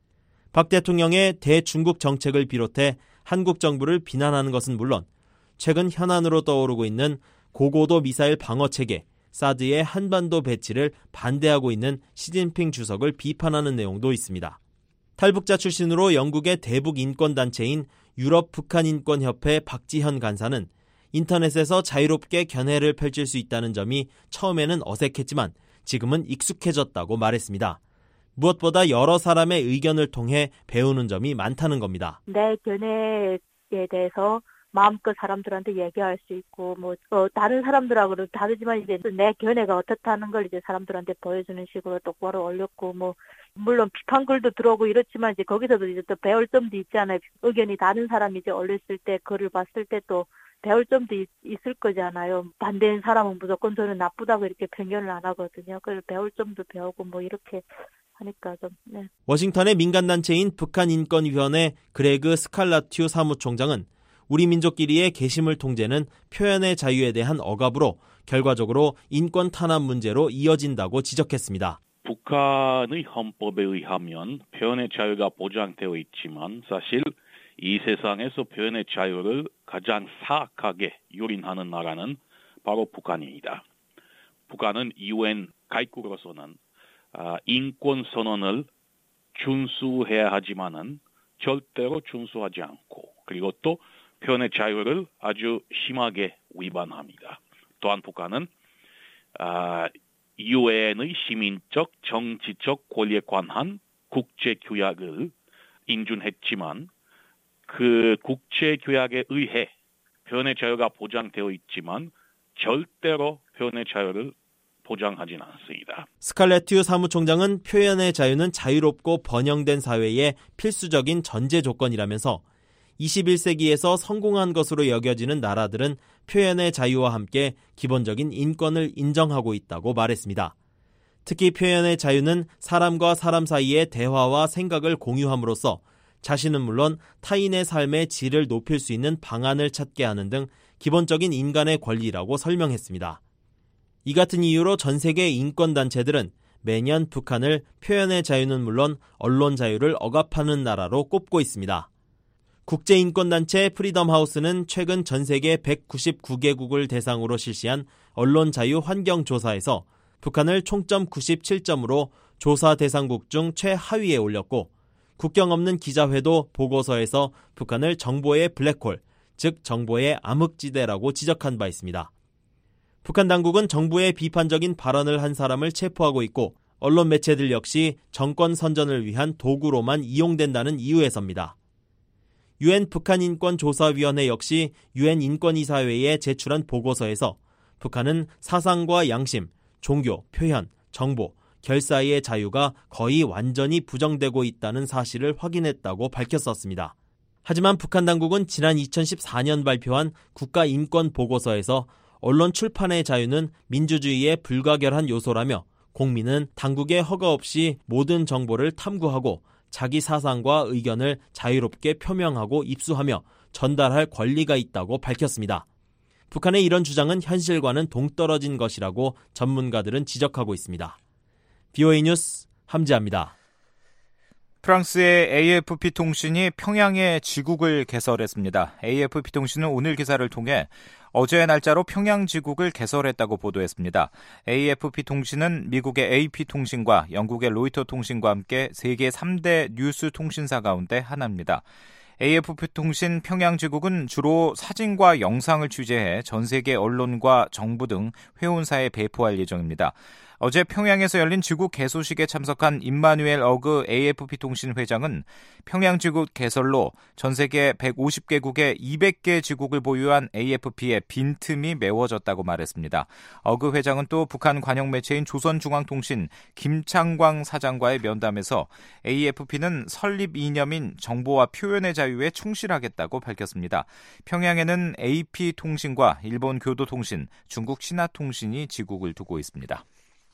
박 대통령의 대중국 정책을 비롯해 한국 정부를 비난하는 것은 물론 최근 현안으로 떠오르고 있는 고고도 미사일 방어체계 사드의 한반도 배치를 반대하고 있는 시진핑 주석을 비판하는 내용도 있습니다. 탈북자 출신으로 영국의 대북 인권단체인 유럽 북한인권협회 박지현 간사는 인터넷에서 자유롭게 견해를 펼칠 수 있다는 점이 처음에는 어색했지만 지금은 익숙해졌다고 말했습니다. 무엇보다 여러 사람의 의견을 통해 배우는 점이 많다는 겁니다. 내 견해에 대해서 마음껏 사람들한테 얘기할 수 있고, 뭐, 어, 다른 사람들하고는 다르지만 이제 내 견해가 어떻다는 걸 이제 사람들한테 보여주는 식으로 똑바로 올렸고, 뭐, 물론 비판글도 들어오고 이렇지만 이제 거기서도 이제 또 배울 점도 있잖아요. 의견이 다른 사람이 이제 올렸을 때, 글을 봤을 때 또 배울 점도 있, 있을 거잖아요. 반대인 사람은 무조건 저는 나쁘다고 이렇게 편견을 안 하거든요. 그래서 배울 점도 배우고 뭐 이렇게 하니까 좀, 네. 워싱턴의 민간단체인 북한인권위원회 그레그 스칼라튜 사무총장은 우리 민족끼리의 게시물 통제는 표현의 자유에 대한 억압으로 결과적으로 인권 탄압 문제로 이어진다고 지적했습니다. 북한의 헌법에 의하면 표현의 자유가 보장되어 있지만 사실 이 세상에서 표현의 자유를 가장 사악하게 유린하는 나라는 바로 북한입니다. 북한은 유엔 가입국으로서는 인권 선언을 준수해야 하지만은 절대로 준수하지 않고 그리고 또 표현의 자유를 아주 심하게 위반합니다. 또한 북한은 유엔의 시민적, 정치적 권리에 관한 국제규약을 인준했지만 그 국제규약에 의해 표현의 자유가 보장되어 있지만 절대로 표현의 자유를 보장하진 않습니다. 스칼레튜 사무총장은 표현의 자유는 자유롭고 번영된 사회의 필수적인 전제 조건이라면서 이십일 세기에서 성공한 것으로 여겨지는 나라들은 표현의 자유와 함께 기본적인 인권을 인정하고 있다고 말했습니다. 특히 표현의 자유는 사람과 사람 사이의 대화와 생각을 공유함으로써 자신은 물론 타인의 삶의 질을 높일 수 있는 방안을 찾게 하는 등 기본적인 인간의 권리라고 설명했습니다. 이 같은 이유로 전 세계 인권단체들은 매년 북한을 표현의 자유는 물론 언론 자유를 억압하는 나라로 꼽고 있습니다. 국제인권단체 프리덤하우스는 최근 전 세계 백구십구 개국을 대상으로 실시한 언론 자유 환경 조사에서 북한을 총점 구십칠 점으로 조사 대상국 중 최하위에 올렸고 국경 없는 기자회도 보고서에서 북한을 정보의 블랙홀, 즉 정보의 암흑지대라고 지적한 바 있습니다. 북한 당국은 정부의 비판적인 발언을 한 사람을 체포하고 있고 언론 매체들 역시 정권 선전을 위한 도구로만 이용된다는 이유에서입니다. 유엔 북한인권조사위원회 역시 유엔 인권이사회에 제출한 보고서에서 북한은 사상과 양심, 종교, 표현, 정보, 결사의 자유가 거의 완전히 부정되고 있다는 사실을 확인했다고 밝혔었습니다. 하지만 북한 당국은 지난 이천십사 년 발표한 국가인권보고서에서 언론 출판의 자유는 민주주의의 불가결한 요소라며 공민은 당국의 허가 없이 모든 정보를 탐구하고 자기 사상과 의견을 자유롭게 표명하고 입수하며 전달할 권리가 있다고 밝혔습니다. 북한의 이런 주장은 현실과는 동떨어진 것이라고 전문가들은 지적하고 있습니다. 비오에이 뉴스 함지아입니다. 프랑스의 에이에프피 통신이 평양에 지국을 개설했습니다. 에이에프피 통신은 오늘 기사를 통해 어제의 날짜로 평양 지국을 개설했다고 보도했습니다. 에이에프피 통신은 미국의 에이피 통신과 영국의 로이터 통신과 함께 세계 삼 대 뉴스 통신사 가운데 하나입니다. 에이에프피 통신 평양 지국은 주로 사진과 영상을 취재해 전 세계 언론과 정부 등 회원사에 배포할 예정입니다. 어제 평양에서 열린 지국 개소식에 참석한 임마누엘 어그 에이에프피 통신 회장은 평양 지국 개설로 전 세계 백오십 개국의 이백 개 지국을 보유한 에이에프피의 빈틈이 메워졌다고 말했습니다. 어그 회장은 또 북한 관영 매체인 조선중앙통신 김창광 사장과의 면담에서 에이에프피는 설립 이념인 정보와 표현의 자유에 충실하겠다고 밝혔습니다. 평양에는 에이피 통신과 일본 교도통신, 중국 신화통신이 지국을 두고 있습니다.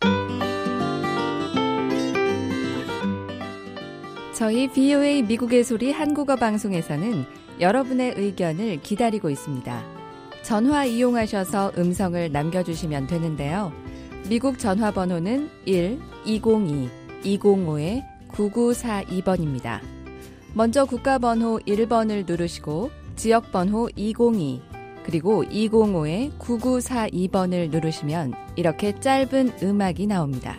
저희 비오에이 미국의 소리 한국어 방송에서는 여러분의 의견을 기다리고 있습니다. 전화 이용하셔서 음성을 남겨주시면 되는데요. 미국 전화번호는 일 이공이 이공오 구구사이 번입니다. 먼저 국가번호 일 번을 누르시고 지역번호 이공이 그리고 이공오 구구사이 번을 누르시면 이렇게 짧은 음악이 나옵니다.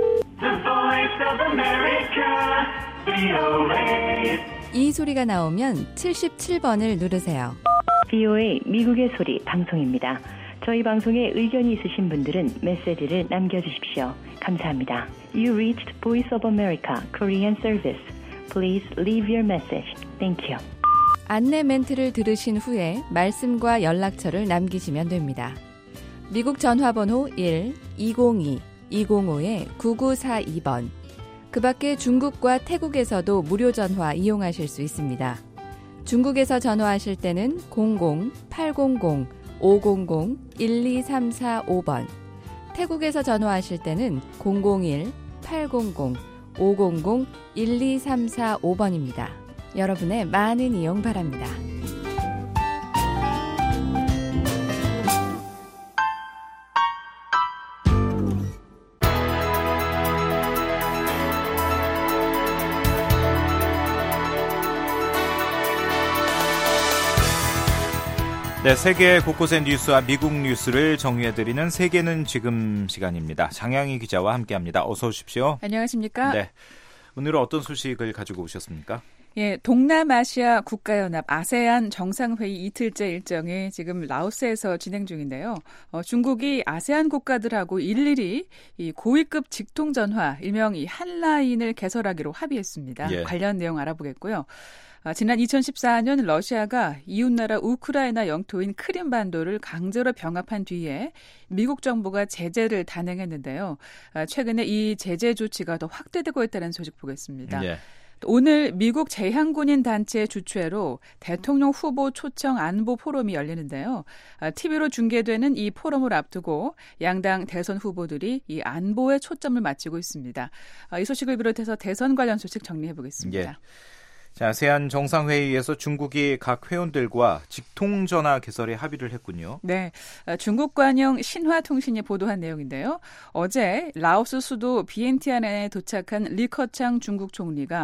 이 소리가 나오면 칠십칠 번을 누르세요. 비오에이 미국의 소리 방송입니다. 저희 방송에 의견이 있으신 분들은 메시지를 남겨주십시오. 감사합니다. You reached Voice of America Korean Service. Please leave your message. Thank you. 안내 멘트를 들으신 후에 말씀과 연락처를 남기시면 됩니다. 미국 전화번호 일 이공이 이공오 구구사이 번. 그 밖에 중국과 태국에서도 무료 전화 이용하실 수 있습니다. 중국에서 전화하실 때는 공공 팔공공 오공공 일이삼사오 번, 태국에서 전화하실 때는 공공일 팔공공 오공공 일이삼사오 번입니다. 여러분의 많은 이용 바랍니다. 네, 세계 곳곳의 뉴스와 미국 뉴스를 정리해드리는 세계는 지금 시간입니다. 장양희 기자와 함께합니다. 어서 오십시오. 안녕하십니까? 네, 오늘은 어떤 소식을 가지고 오셨습니까? 예, 동남아시아 국가연합 아세안 정상회의 이틀째 일정이 지금 라오스에서 진행 중인데요. 어, 중국이 아세안 국가들하고 일일이 이 고위급 직통전화, 일명 이 한라인을 개설하기로 합의했습니다. 예. 관련 내용 알아보겠고요. 아, 지난 이천십사 년 러시아가 이웃나라 우크라이나 영토인 크림반도를 강제로 병합한 뒤에 미국 정부가 제재를 단행했는데요. 아, 최근에 이 제재 조치가 더 확대되고 있다는 소식 보겠습니다. 예. 오늘 미국 제향군인 단체 주최로 대통령 후보 초청 안보 포럼이 열리는데요. 아, 티비로 중계되는 이 포럼을 앞두고 양당 대선 후보들이 이 안보에 초점을 맞추고 있습니다. 아, 이 소식을 비롯해서 대선 관련 소식 정리해 보겠습니다. 예. 자, 아세안 정상회의에서 중국이 각 회원들과 직통전화 개설에 합의를 했군요. 네, 중국 관영 신화통신이 보도한 내용인데요. 어제 라오스 수도 비엔티안에 도착한 리커창 중국 총리가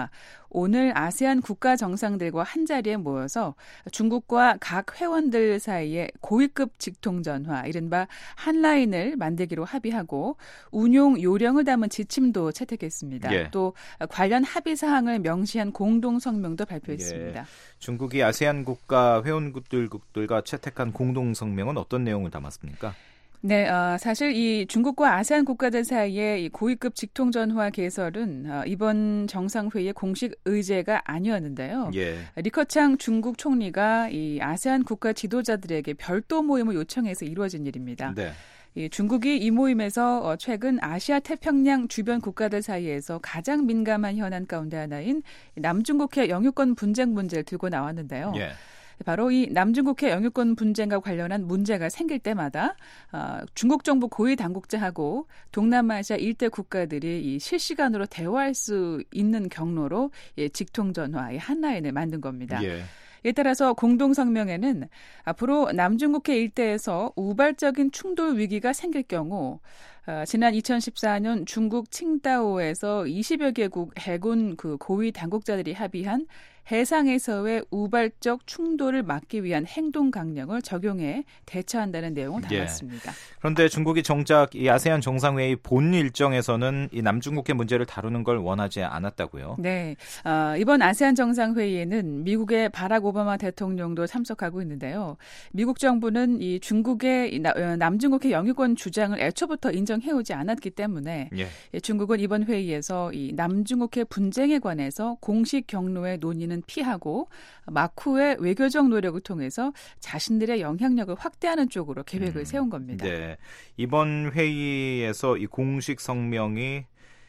오늘 아세안 국가 정상들과 한자리에 모여서 중국과 각 회원들 사이에 고위급 직통전화, 이른바 한라인을 만들기로 합의하고 운용 요령을 담은 지침도 채택했습니다. 예. 또 관련 합의 사항을 명시한 공동 성명도 발표했습니다. 예. 중국이 아세안 국가 회원국들과 채택한 공동 성명은 어떤 내용을 담았습니까? 네, 어, 사실 이 중국과 아세안 국가들 사이의 이 고위급 직통전화 개설은 어, 이번 정상회의의 공식 의제가 아니었는데요. 예. 리커창 중국 총리가 이 아세안 국가 지도자들에게 별도 모임을 요청해서 이루어진 일입니다. 네. 이 중국이 이 모임에서 최근 아시아 태평양 주변 국가들 사이에서 가장 민감한 현안 가운데 하나인 남중국해 영유권 분쟁 문제를 들고 나왔는데요. 예. 바로 이 남중국해 영유권 분쟁과 관련한 문제가 생길 때마다 어, 중국 정부 고위 당국자하고 동남아시아 일대 국가들이 이 실시간으로 대화할 수 있는 경로로 예, 직통전화, 한라인을 만든 겁니다. 예. 이에 따라서 공동성명에는 앞으로 남중국해 일대에서 우발적인 충돌 위기가 생길 경우 어, 지난 이천십사 년 중국 칭다오에서 이십여 개국 해군 그 고위 당국자들이 합의한 해상에서의 우발적 충돌을 막기 위한 행동 강령을 적용해 대처한다는 내용을 담았습니다. 예. 그런데 중국이 정작 이 아세안 정상회의 본 일정에서는 이 남중국해 문제를 다루는 걸 원하지 않았다고요? 네, 어, 이번 아세안 정상회의에는 미국의 바락 오바마 대통령도 참석하고 있는데요. 미국 정부는 이 중국의 남중국해 영유권 주장을 애초부터 인정해오지 않았기 때문에 예. 중국은 이번 회의에서 이 남중국해 분쟁에 관해서 공식 경로의 논의는 피하고 막후의 외교적 노력을 통해서 자신들의 영향력을 확대하는 쪽으로 계획을 음, 세운 겁니다. 네. 이번 회의에서 이 공식 성명이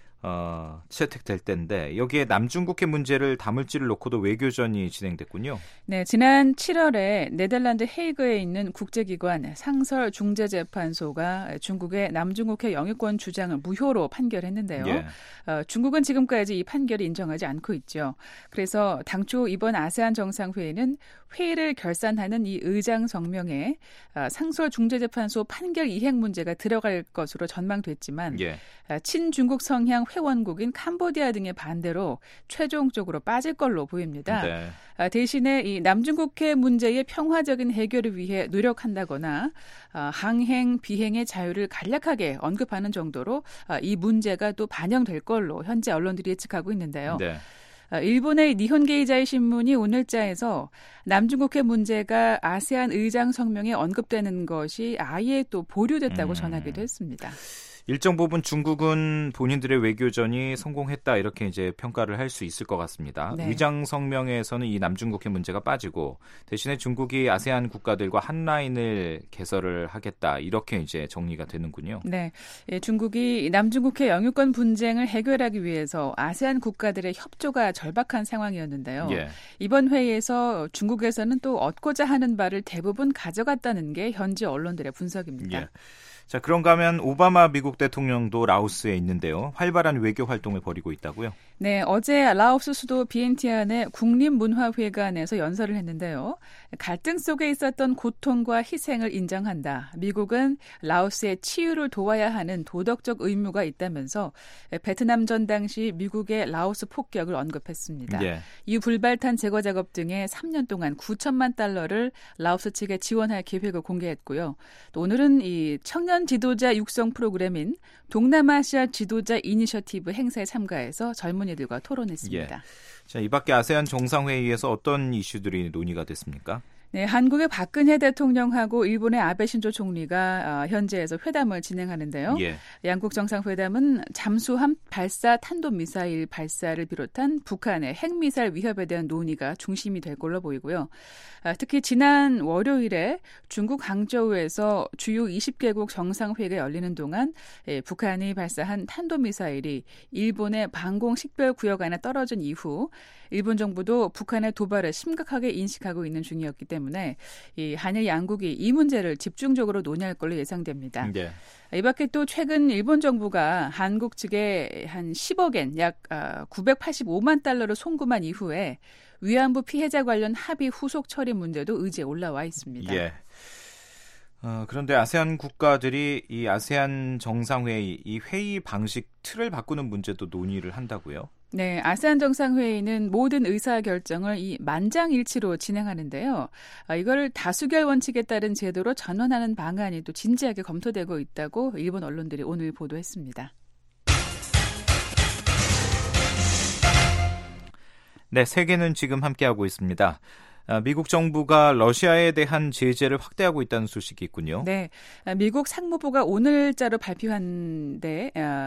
어, 채택될 때인데 여기에 남중국해 문제를 담을지를 놓고도 외교전이 진행됐군요. 네, 지난 칠월에 네덜란드 헤이그에 있는 국제기관 상설중재재판소가 중국의 남중국해 영유권 주장을 무효로 판결했는데요. 예. 어, 중국은 지금까지 이 판결을 인정하지 않고 있죠. 그래서 당초 이번 아세안 정상회의는 회의를 결산하는 이 의장 성명에 어, 상설중재재판소 판결 이행 문제가 들어갈 것으로 전망됐지만 예. 어, 친중국 성향 회원국인 캄보디아 등의 반대로 최종적으로 빠질 걸로 보입니다. 네. 어, 대신에 이 남중국해 문제의 평화적인 해결을 위해 노력한다거나 어, 항행, 비행의 자유를 간략하게 언급하는 정도로 어, 이 문제가 또 반영될 걸로 현재 언론들이 예측하고 있는데요. 네. 일본의 니혼게이자이 신문이 오늘자에서 남중국해 문제가 아세안 의장 성명에 언급되는 것이 아예 또 보류됐다고 음. 전하기도 했습니다. 일정 부분 중국은 본인들의 외교전이 성공했다 이렇게 이제 평가를 할 수 있을 것 같습니다. 네. 의장 성명에서는 이 남중국해 문제가 빠지고 대신에 중국이 아세안 국가들과 한 라인을 개설을 하겠다 이렇게 이제 정리가 되는군요. 네, 예, 중국이 남중국해 영유권 분쟁을 해결하기 위해서 아세안 국가들의 협조가 절박한 상황이었는데요. 예. 이번 회의에서 중국에서는 또 얻고자 하는 바를 대부분 가져갔다는 게 현지 언론들의 분석입니다. 예. 자, 그런가 하면 오바마 미국 대통령도 라오스에 있는데요. 활발한 외교 활동을 벌이고 있다고요? 네, 어제 라오스 수도 비엔티안의 국립문화회관에서 연설을 했는데요. 갈등 속에 있었던 고통과 희생을 인정한다. 미국은 라오스의 치유를 도와야 하는 도덕적 의무가 있다면서 베트남 전 당시 미국의 라오스 폭격을 언급했습니다. 예. 이후 불발탄 제거 작업 등에 삼 년 동안 구천만 달러를 라오스 측에 지원할 계획을 공개했고요. 또 오늘은 이 청년 지도자 육성 프로그램인 동남아시아 지도자 이니셔티브 행사에 참가해서 젊은이들과 토론했습니다. 예. 자, 이 밖에 아세안 정상회의에서 어떤 이슈들이 논의가 됐습니까? 네, 한국의 박근혜 대통령하고 일본의 아베 신조 총리가 현지에서 회담을 진행하는데요. 예. 양국 정상회담은 잠수함 발사 탄도미사일 발사를 비롯한 북한의 핵미사일 위협에 대한 논의가 중심이 될 걸로 보이고요. 특히 지난 월요일에 중국 항저우에서 주요 이십 개국 정상회의가 열리는 동안 북한이 발사한 탄도미사일이 일본의 방공 식별구역 안에 떨어진 이후 일본 정부도 북한의 도발을 심각하게 인식하고 있는 중이었기 때문에 이 한일 양국이 이 문제를 집중적으로 논의할 걸로 예상됩니다. 네. 이 밖에 또 최근 일본 정부가 한국 측에 한 십억엔 약 구백팔십오만 달러를 송금한 이후에 위안부 피해자 관련 합의 후속 처리 문제도 의제에 올라와 있습니다. 예. 어, 그런데 아세안 국가들이 이 아세안 정상회의 이 회의 방식 틀을 바꾸는 문제도 논의를 한다고요? 네, 아세안 정상회의는 모든 의사결정을 이 만장일치로 진행하는데요. 이걸 다수결 원칙에 따른 제도로 전환하는 방안이 또 진지하게 검토되고 있다고 일본 언론들이 오늘 보도했습니다. 네, 세계는 지금 함께하고 있습니다. 미국 정부가 러시아에 대한 제재를 확대하고 있다는 소식이 있군요. 네, 미국 상무부가 오늘자로 발표한 데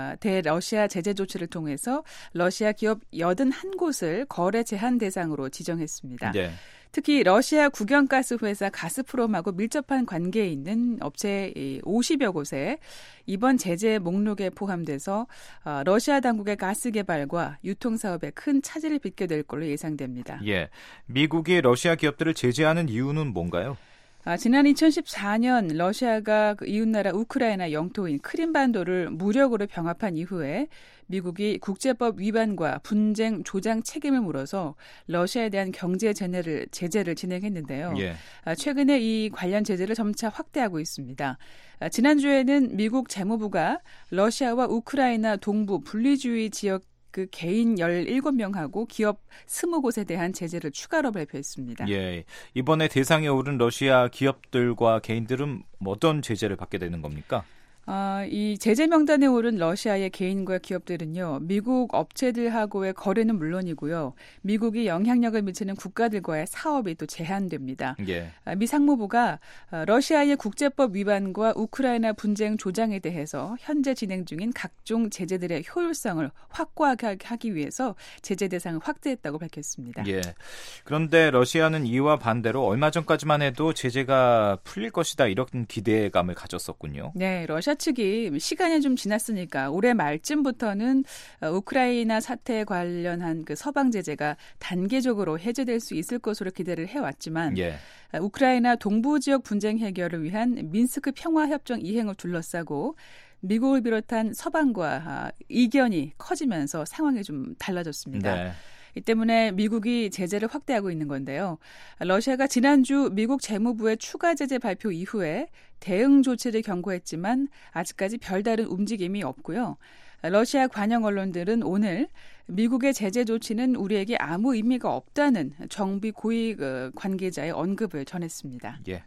대러시아 제재 조치를 통해서 러시아 기업 팔십일 곳을 거래 제한 대상으로 지정했습니다. 네. 특히 러시아 국영가스 회사 가스프롬하고 밀접한 관계에 있는 업체 오십여 곳에 이번 제재 목록에 포함돼서 러시아 당국의 가스 개발과 유통 사업에 큰 차질을 빚게 될 걸로 예상됩니다. 예, 미국이 러시아 기업들을 제재하는 이유는 뭔가요? 아, 지난 이천십사 년 러시아가 그 이웃나라 우크라이나 영토인 크림반도를 무력으로 병합한 이후에 미국이 국제법 위반과 분쟁 조장 책임을 물어서 러시아에 대한 경제 제재를, 제재를 진행했는데요. 예. 아, 최근에 이 관련 제재를 점차 확대하고 있습니다. 아, 지난주에는 미국 재무부가 러시아와 우크라이나 동부 분리주의 지역 그 개인 열일곱 명하고 기업 이십 곳에 대한 제재를 추가로 발표했습니다. 예, 이번에 대상에 오른 러시아 기업들과 개인들은 어떤 제재를 받게 되는 겁니까? 아, 이 제재 명단에 오른 러시아의 개인과 기업들은요, 미국 업체들하고의 거래는 물론이고요, 미국이 영향력을 미치는 국가들과의 사업이 또 제한됩니다. 예. 아, 미 상무부가 러시아의 국제법 위반과 우크라이나 분쟁 조장에 대해서 현재 진행 중인 각종 제재들의 효율성을 확고하게 하기 위해서 제재 대상을 확대했다고 밝혔습니다. 예. 그런데 러시아는 이와 반대로 얼마 전까지만 해도 제재가 풀릴 것이다 이런 기대감을 가졌었군요. 네, 러시아 측이 시간이 좀 지났으니까 올해 말쯤부터는 우크라이나 사태에 관련한 그 서방 제재가 단계적으로 해제될 수 있을 것으로 기대를 해왔지만 예. 우크라이나 동부 지역 분쟁 해결을 위한 민스크 평화협정 이행을 둘러싸고 미국을 비롯한 서방과 이견이 커지면서 상황이 좀 달라졌습니다. 네. 이 때문에 미국이 제재를 확대하고 있는 건데요. 러시아가 지난주 미국 재무부의 추가 제재 발표 이후에 대응 조치를 경고했지만 아직까지 별다른 움직임이 없고요. 러시아 관영 언론들은 오늘 미국의 제재 조치는 우리에게 아무 의미가 없다는 정비 고위 관계자의 언급을 전했습니다. 예.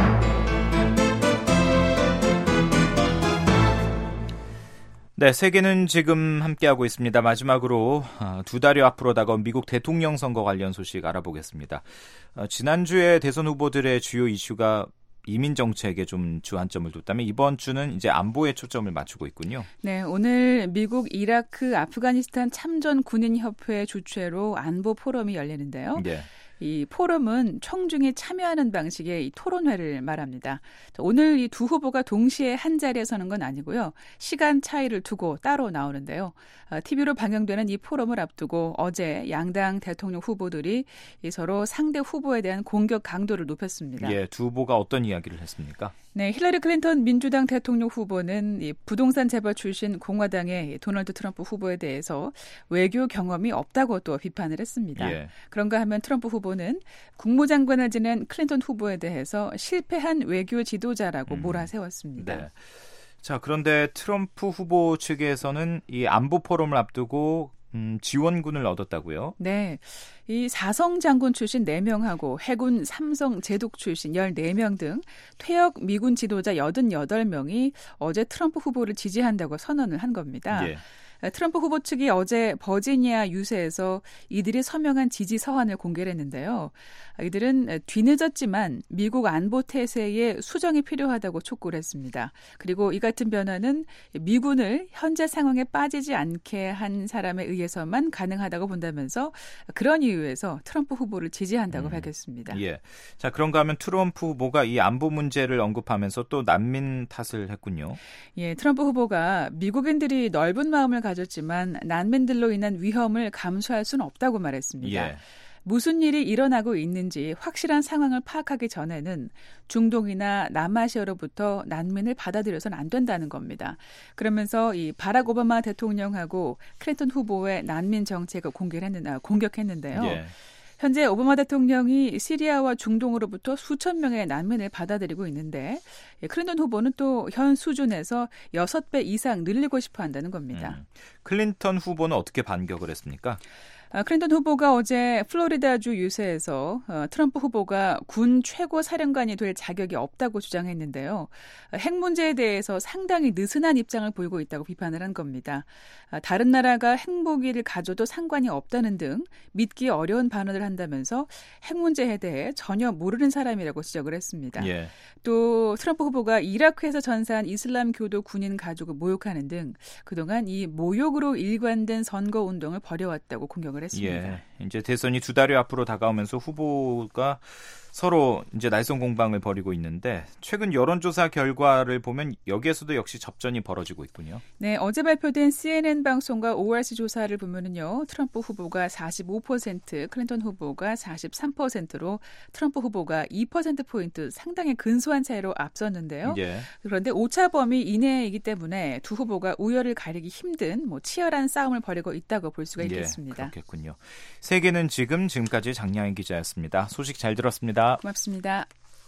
네, 세계는 지금 함께하고 있습니다. 마지막으로 두 달여 앞으로 다가온 미국 대통령 선거 관련 소식 알아보겠습니다. 지난주에 대선 후보들의 주요 이슈가 이민 정책에 좀 주안점을 뒀다면 이번 주는 이제 안보에 초점을 맞추고 있군요. 네, 오늘 미국, 이라크, 아프가니스탄 참전 군인 협회 주최로 안보 포럼이 열리는데요. 네. 이 포럼은 청중이 참여하는 방식의 이 토론회를 말합니다. 오늘 이 두 후보가 동시에 한 자리에 서는 건 아니고요. 시간 차이를 두고 따로 나오는데요. 티비로 방영되는 이 포럼을 앞두고 어제 양당 대통령 후보들이 서로 상대 후보에 대한 공격 강도를 높였습니다. 예, 두 후보가 어떤 이야기를 했습니까? 네, 힐러리 클린턴 민주당 대통령 후보는 이 부동산 재벌 출신 공화당의 도널드 트럼프 후보에 대해서 외교 경험이 없다고 또 비판을 했습니다. 예. 그런가 하면 트럼프 후보는 국무장관을 지낸 클린턴 후보에 대해서 실패한 외교 지도자라고 음. 몰아세웠습니다. 네. 자, 그런데 트럼프 후보 측에서는 이 안보 포럼을 앞두고 음, 지원군을 얻었다고요? 네. 이 사성 장군 출신 네 명하고 해군 삼성 제독 출신 열네 명 등 퇴역 미군 지도자 여든여덟 명이 어제 트럼프 후보를 지지한다고 선언을 한 겁니다. 예. 트럼프 후보 측이 어제 버지니아 유세에서 이들이 서명한 지지 서한을 공개를 했는데요. 이들은 뒤늦었지만 미국 안보 태세에 수정이 필요하다고 촉구를 했습니다. 그리고 이 같은 변화는 미군을 현재 상황에 빠지지 않게 한 사람에 의해서만 가능하다고 본다면서 그런 이유에서 트럼프 후보를 지지한다고 음, 밝혔습니다. 예. 자, 그런가 하면 트럼프 후보가 이 안보 문제를 언급하면서 또 난민 탓을 했군요. 예, 트럼프 후보가 미국인들이 넓은 마음을 가졌지만 난민들로 인한 위험을 감수할 수는 없다고 말했습니다. 예. 무슨 일이 일어나고 있는지 확실한 상황을 파악하기 전에는 중동이나 남아시아로부터 난민을 받아들여서는 안 된다는 겁니다. 그러면서 이 바락 오바마 대통령하고 클린턴 후보의 난민 정책을 공개를 했는, 아, 공격했는데요. 예. 현재 오바마 대통령이 시리아와 중동으로부터 수천 명의 난민을 받아들이고 있는데 클린턴 후보는 또 현 수준에서 여섯 배 이상 늘리고 싶어 한다는 겁니다. 음. 클린턴 후보는 어떻게 반격을 했습니까? 클린턴 후보가 어제 플로리다주 유세에서 트럼프 후보가 군 최고 사령관이 될 자격이 없다고 주장했는데요. 핵 문제에 대해서 상당히 느슨한 입장을 보이고 있다고 비판을 한 겁니다. 다른 나라가 핵무기를 가져도 상관이 없다는 등 믿기 어려운 발언을 한다면서 핵 문제에 대해 전혀 모르는 사람이라고 지적을 했습니다. 예. 또 트럼프 후보가 이라크에서 전사한 이슬람 교도 군인 가족을 모욕하는 등 그동안 이 모욕으로 일관된 선거운동을 벌여왔다고 공격을 했습니다. 예, 이제 대선이 두 달여 앞으로 다가오면서 후보가 서로 이제 날선 공방을 벌이고 있는데 최근 여론조사 결과를 보면 여기에서도 역시 접전이 벌어지고 있군요. 네, 어제 발표된 씨엔엔 방송과 오알씨 조사를 보면은요, 트럼프 후보가 사십오 퍼센트, 클린턴 후보가 사십삼 퍼센트로 트럼프 후보가 이 퍼센트 포인트 상당히 근소한 차이로 앞섰는데요. 예. 그런데 오차 범위 이내이기 때문에 두 후보가 우열을 가리기 힘든 뭐 치열한 싸움을 벌이고 있다고 볼 수가 있겠습니다. 예, 그렇겠군요. 세계는 지금 지금까지 장량인 기자였습니다. 소식 잘 들었습니다. 고맙습니다.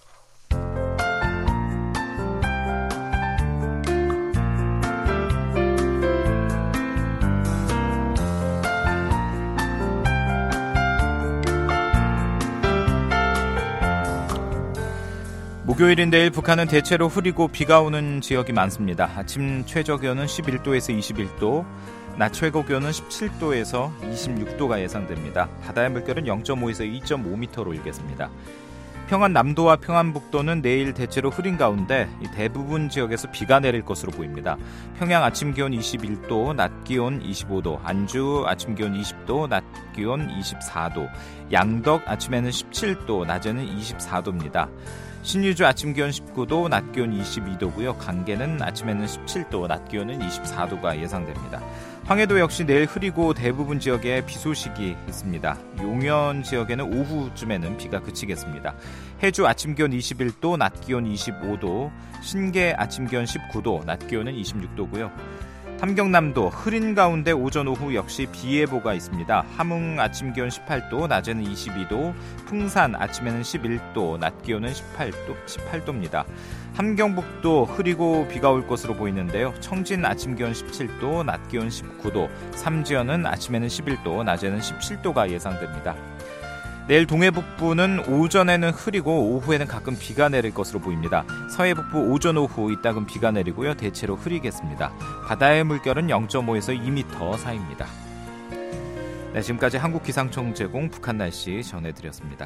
목요일인 내일 북한은 대체로 흐리고 비가 오는 지역이 많습니다. 아침 최저기온은 십일 도에서 이십일 도, 낮 최고기온은 십칠 도에서 이십육 도가 예상됩니다. 바다의 물결은 영 점 오에서 이 점 오 미터로 일겠습니다. 평안 남도와 평안북도는 내일 대체로 흐린 가운데 대부분 지역에서 비가 내릴 것으로 보입니다. 평양 아침 기온 이십일 도, 낮 기온 이십오 도, 안주 아침 기온 이십 도, 낮 기온 이십사 도, 양덕 아침에는 십칠 도, 낮에는 이십사 도입니다. 신의주 아침 기온 십구 도, 낮 기온 이십이 도고요. 강계는 아침에는 십칠 도, 낮 기온은 이십사 도가 예상됩니다. 황해도 역시 내일 흐리고 대부분 지역에 비 소식이 있습니다. 용현 지역에는 오후쯤에는 비가 그치겠습니다. 해주 아침 기온 이십일 도, 낮 기온 이십오 도, 신계 아침 기온 십구 도, 낮 기온은 이십육 도고요. 함경남도 흐린 가운데 오전 오후 역시 비 예보가 있습니다. 함흥 아침 기온 십팔 도, 낮에는 이십이 도, 풍산 아침에는 십일 도, 낮 기온은 십팔 도, 십팔 도입니다. 함경북도 흐리고 비가 올 것으로 보이는데요. 청진 아침 기온 십칠 도, 낮 기온 십구 도, 삼지연은 아침에는 십일 도, 낮에는 십칠 도가 예상됩니다. 내일 동해북부는 오전에는 흐리고 오후에는 가끔 비가 내릴 것으로 보입니다. 서해북부 오전 오후 이따금 비가 내리고요. 대체로 흐리겠습니다. 바다의 물결은 영 점 오에서 이 미터 사이입니다. 네, 지금까지 한국기상청 제공 북한 날씨 전해드렸습니다.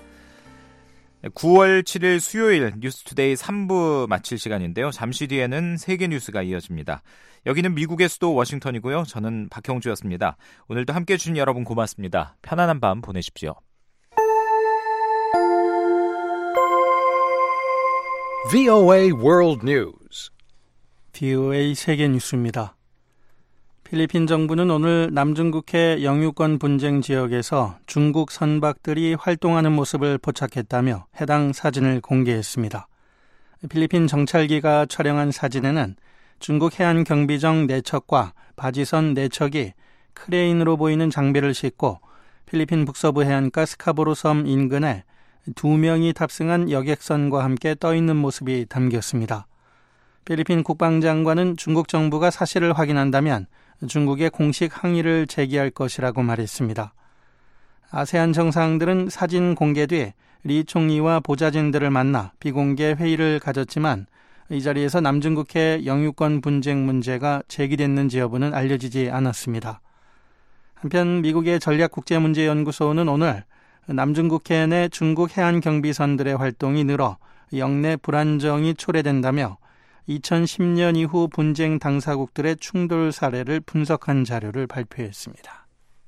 구월 칠일 수요일 뉴스투데이 삼 부 마칠 시간인데요. 잠시 뒤에는 세계 뉴스가 이어집니다. 여기는 미국의 수도 워싱턴이고요. 저는 박형주였습니다. 오늘도 함께해 주신 여러분 고맙습니다. 편안한 밤 보내십시오. 브이오에이 World News. 브이오에이 세계 뉴스입니다. 필리핀 정부는 오늘 남중국해 영유권 분쟁 지역에서 중국 선박들이 활동하는 모습을 포착했다며 해당 사진을 공개했습니다. 필리핀 정찰기가 촬영한 사진에는 중국 해안 경비정 네 척과 바지선 네 척이 크레인으로 보이는 장비를 싣고 필리핀 북서부 해안가 스카보로 섬 인근에 두 명이 탑승한 여객선과 함께 떠있는 모습이 담겼습니다. 필리핀 국방장관은 중국 정부가 사실을 확인한다면 중국에 공식 항의를 제기할 것이라고 말했습니다. 아세안 정상들은 사진 공개 뒤 리 총리와 보좌진들을 만나 비공개 회의를 가졌지만 이 자리에서 남중국해 영유권 분쟁 문제가 제기됐는지 여부는 알려지지 않았습니다. 한편 미국의 전략국제문제연구소는 오늘 남중국해 내 중국 해안 경비선들의 활동이 늘어 영내 불안정이 초래된다며 이천십 년 이후 분쟁 당사국들의 충돌 사례를 분석한 자료를 발표했습니다.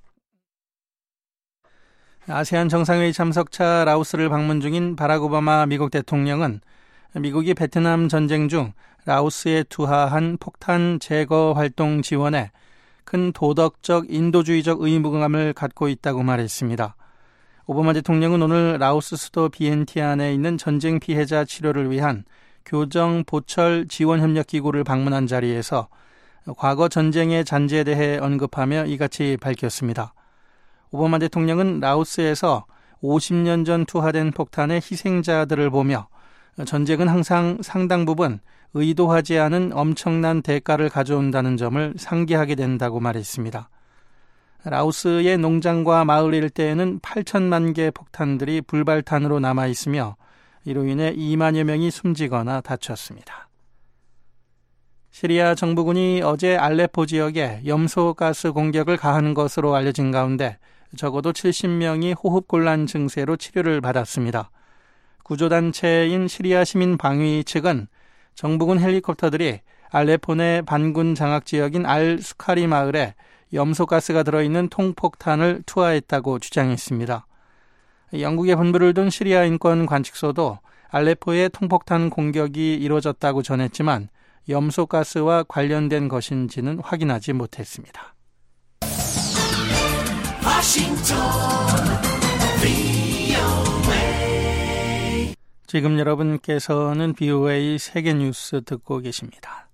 아세안 정상회의 참석차 라오스를 방문 중인 바락 오바마 미국 대통령은 미국이 베트남 전쟁 중 라오스에 투하한 폭탄 제거 활동 지원에 큰 도덕적 인도주의적 의무감을 갖고 있다고 말했습니다. 오바마 대통령은 오늘 라오스 수도 비엔티안에 있는 전쟁 피해자 치료를 위한 교정 보철 지원협력기구를 방문한 자리에서 과거 전쟁의 잔재에 대해 언급하며 이같이 밝혔습니다. 오바마 대통령은 라오스에서 오십 년 전 투하된 폭탄의 희생자들을 보며 전쟁은 항상 상당 부분 의도하지 않은 엄청난 대가를 가져온다는 점을 상기하게 된다고 말했습니다. 라오스의 농장과 마을 일대에는 팔천만 개의 폭탄들이 불발탄으로 남아있으며 이로 인해 이만여 명이 숨지거나 다쳤습니다. 시리아 정부군이 어제 알레포 지역에 염소가스 공격을 가한 것으로 알려진 가운데 적어도 칠십 명이 호흡곤란 증세로 치료를 받았습니다. 구조단체인 시리아 시민방위 측은 정부군 헬리콥터들이 알레포 내 반군 장악 지역인 알-수카리 마을에 염소가스가 들어있는 통폭탄을 투하했다고 주장했습니다. 영국에 본부를 둔 시리아 인권 관측소도 알레포에 통폭탄 공격이 이루어졌다고 전했지만 염소가스와 관련된 것인지는 확인하지 못했습니다. 지금 여러분께서는 비오에이 세계뉴스 듣고 계십니다.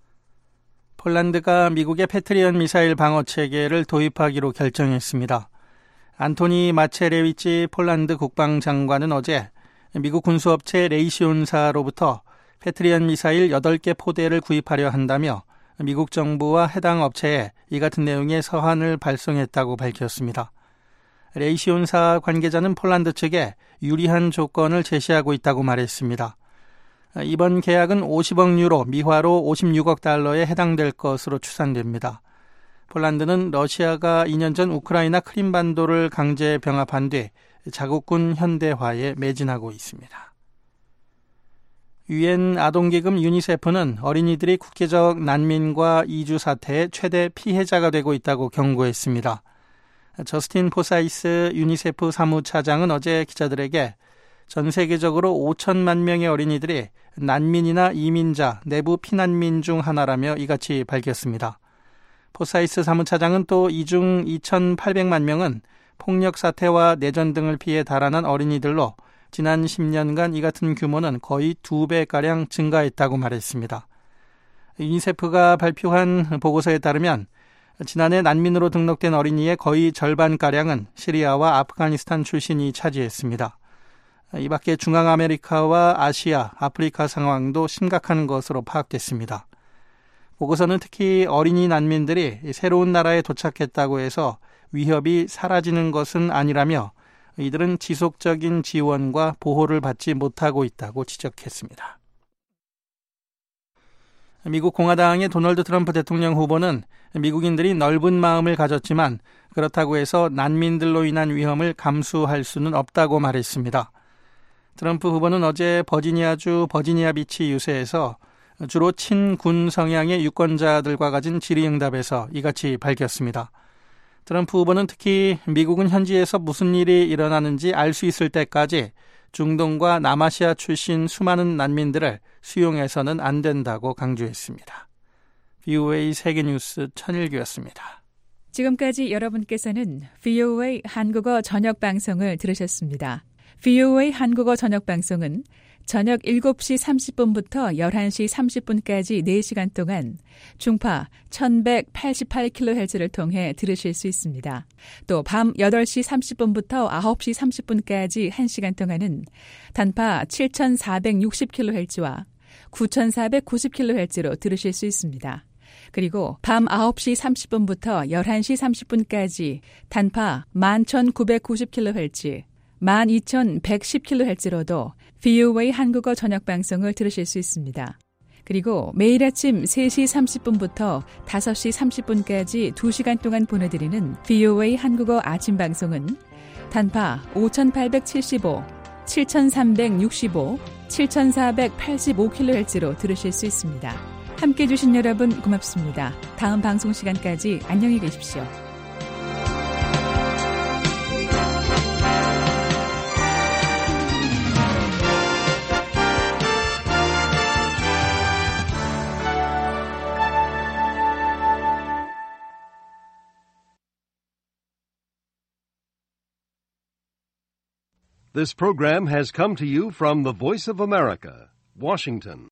폴란드가 미국의 패트리엇 미사일 방어 체계를 도입하기로 결정했습니다. 안토니 마체레위치 폴란드 국방장관은 어제 미국 군수업체 레이시온사로부터 패트리엇 미사일 여덟 개 포대를 구입하려 한다며 미국 정부와 해당 업체에 이 같은 내용의 서한을 발송했다고 밝혔습니다. 레이시온사 관계자는 폴란드 측에 유리한 조건을 제시하고 있다고 말했습니다. 이번 계약은 오십억 유로, 미화로 오십육억 달러에 해당될 것으로 추산됩니다. 폴란드는 러시아가 이 년 전 우크라이나 크림반도를 강제 병합한 뒤 자국군 현대화에 매진하고 있습니다. 유엔 아동기금 유니세프는 어린이들이 국제적 난민과 이주 사태의 최대 피해자가 되고 있다고 경고했습니다. 저스틴 포사이스 유니세프 사무차장은 어제 기자들에게 전 세계적으로 오천만 명의 어린이들이 난민이나 이민자, 내부 피난민 중 하나라며 이같이 밝혔습니다. 포사이스 사무차장은 또 이 중 이천팔백만 명은 폭력 사태와 내전 등을 피해 달아난 어린이들로 지난 십 년간 이 같은 규모는 거의 두 배가량 증가했다고 말했습니다. 유니세프가 발표한 보고서에 따르면 지난해 난민으로 등록된 어린이의 거의 절반가량은 시리아와 아프가니스탄 출신이 차지했습니다. 이 밖에 중앙아메리카와 아시아, 아프리카 상황도 심각한 것으로 파악됐습니다. 보고서는 특히 어린이 난민들이 새로운 나라에 도착했다고 해서 위협이 사라지는 것은 아니라며 이들은 지속적인 지원과 보호를 받지 못하고 있다고 지적했습니다. 미국 공화당의 도널드 트럼프 대통령 후보는 미국인들이 넓은 마음을 가졌지만 그렇다고 해서 난민들로 인한 위험을 감수할 수는 없다고 말했습니다. 트럼프 후보는 어제 버지니아주 버지니아 비치 유세에서 주로 친군 성향의 유권자들과 가진 질의응답에서 이같이 밝혔습니다. 트럼프 후보는 특히 미국은 현지에서 무슨 일이 일어나는지 알 수 있을 때까지 중동과 남아시아 출신 수많은 난민들을 수용해서는 안 된다고 강조했습니다. 비오에이 세계뉴스 천일규였습니다. 지금까지 여러분께서는 비오에이 한국어 저녁 방송을 들으셨습니다. 비오에이 한국어 저녁 방송은 저녁 일곱 시 삼십 분부터 열한 시 삼십 분까지 네 시간 동안 중파 천백팔십팔 킬로헤르츠를 통해 들으실 수 있습니다. 또 밤 여덟 시 삼십 분부터 아홉 시 삼십 분까지 한 시간 동안은 단파 칠천사백육십 킬로헤르츠와 구천사백구십 킬로헤르츠로 들으실 수 있습니다. 그리고 밤 아홉 시 삼십 분부터 열한 시 삼십 분까지 단파 만 천구백구십 킬로헤르츠, 만 이천백십 킬로헤르츠로도 비오에이 한국어 저녁 방송을 들으실 수 있습니다. 그리고 매일 아침 세 시 삼십 분부터 다섯 시 삼십 분까지 두 시간 동안 보내드리는 비오에이 한국어 아침 방송은 단파 오천팔백칠십오, 칠천삼백육십오, 칠천사백팔십오 킬로헤르츠로 들으실 수 있습니다. 함께해 주신 여러분 고맙습니다. 다음 방송 시간까지 안녕히 계십시오. This program has come to you from the Voice of America, Washington.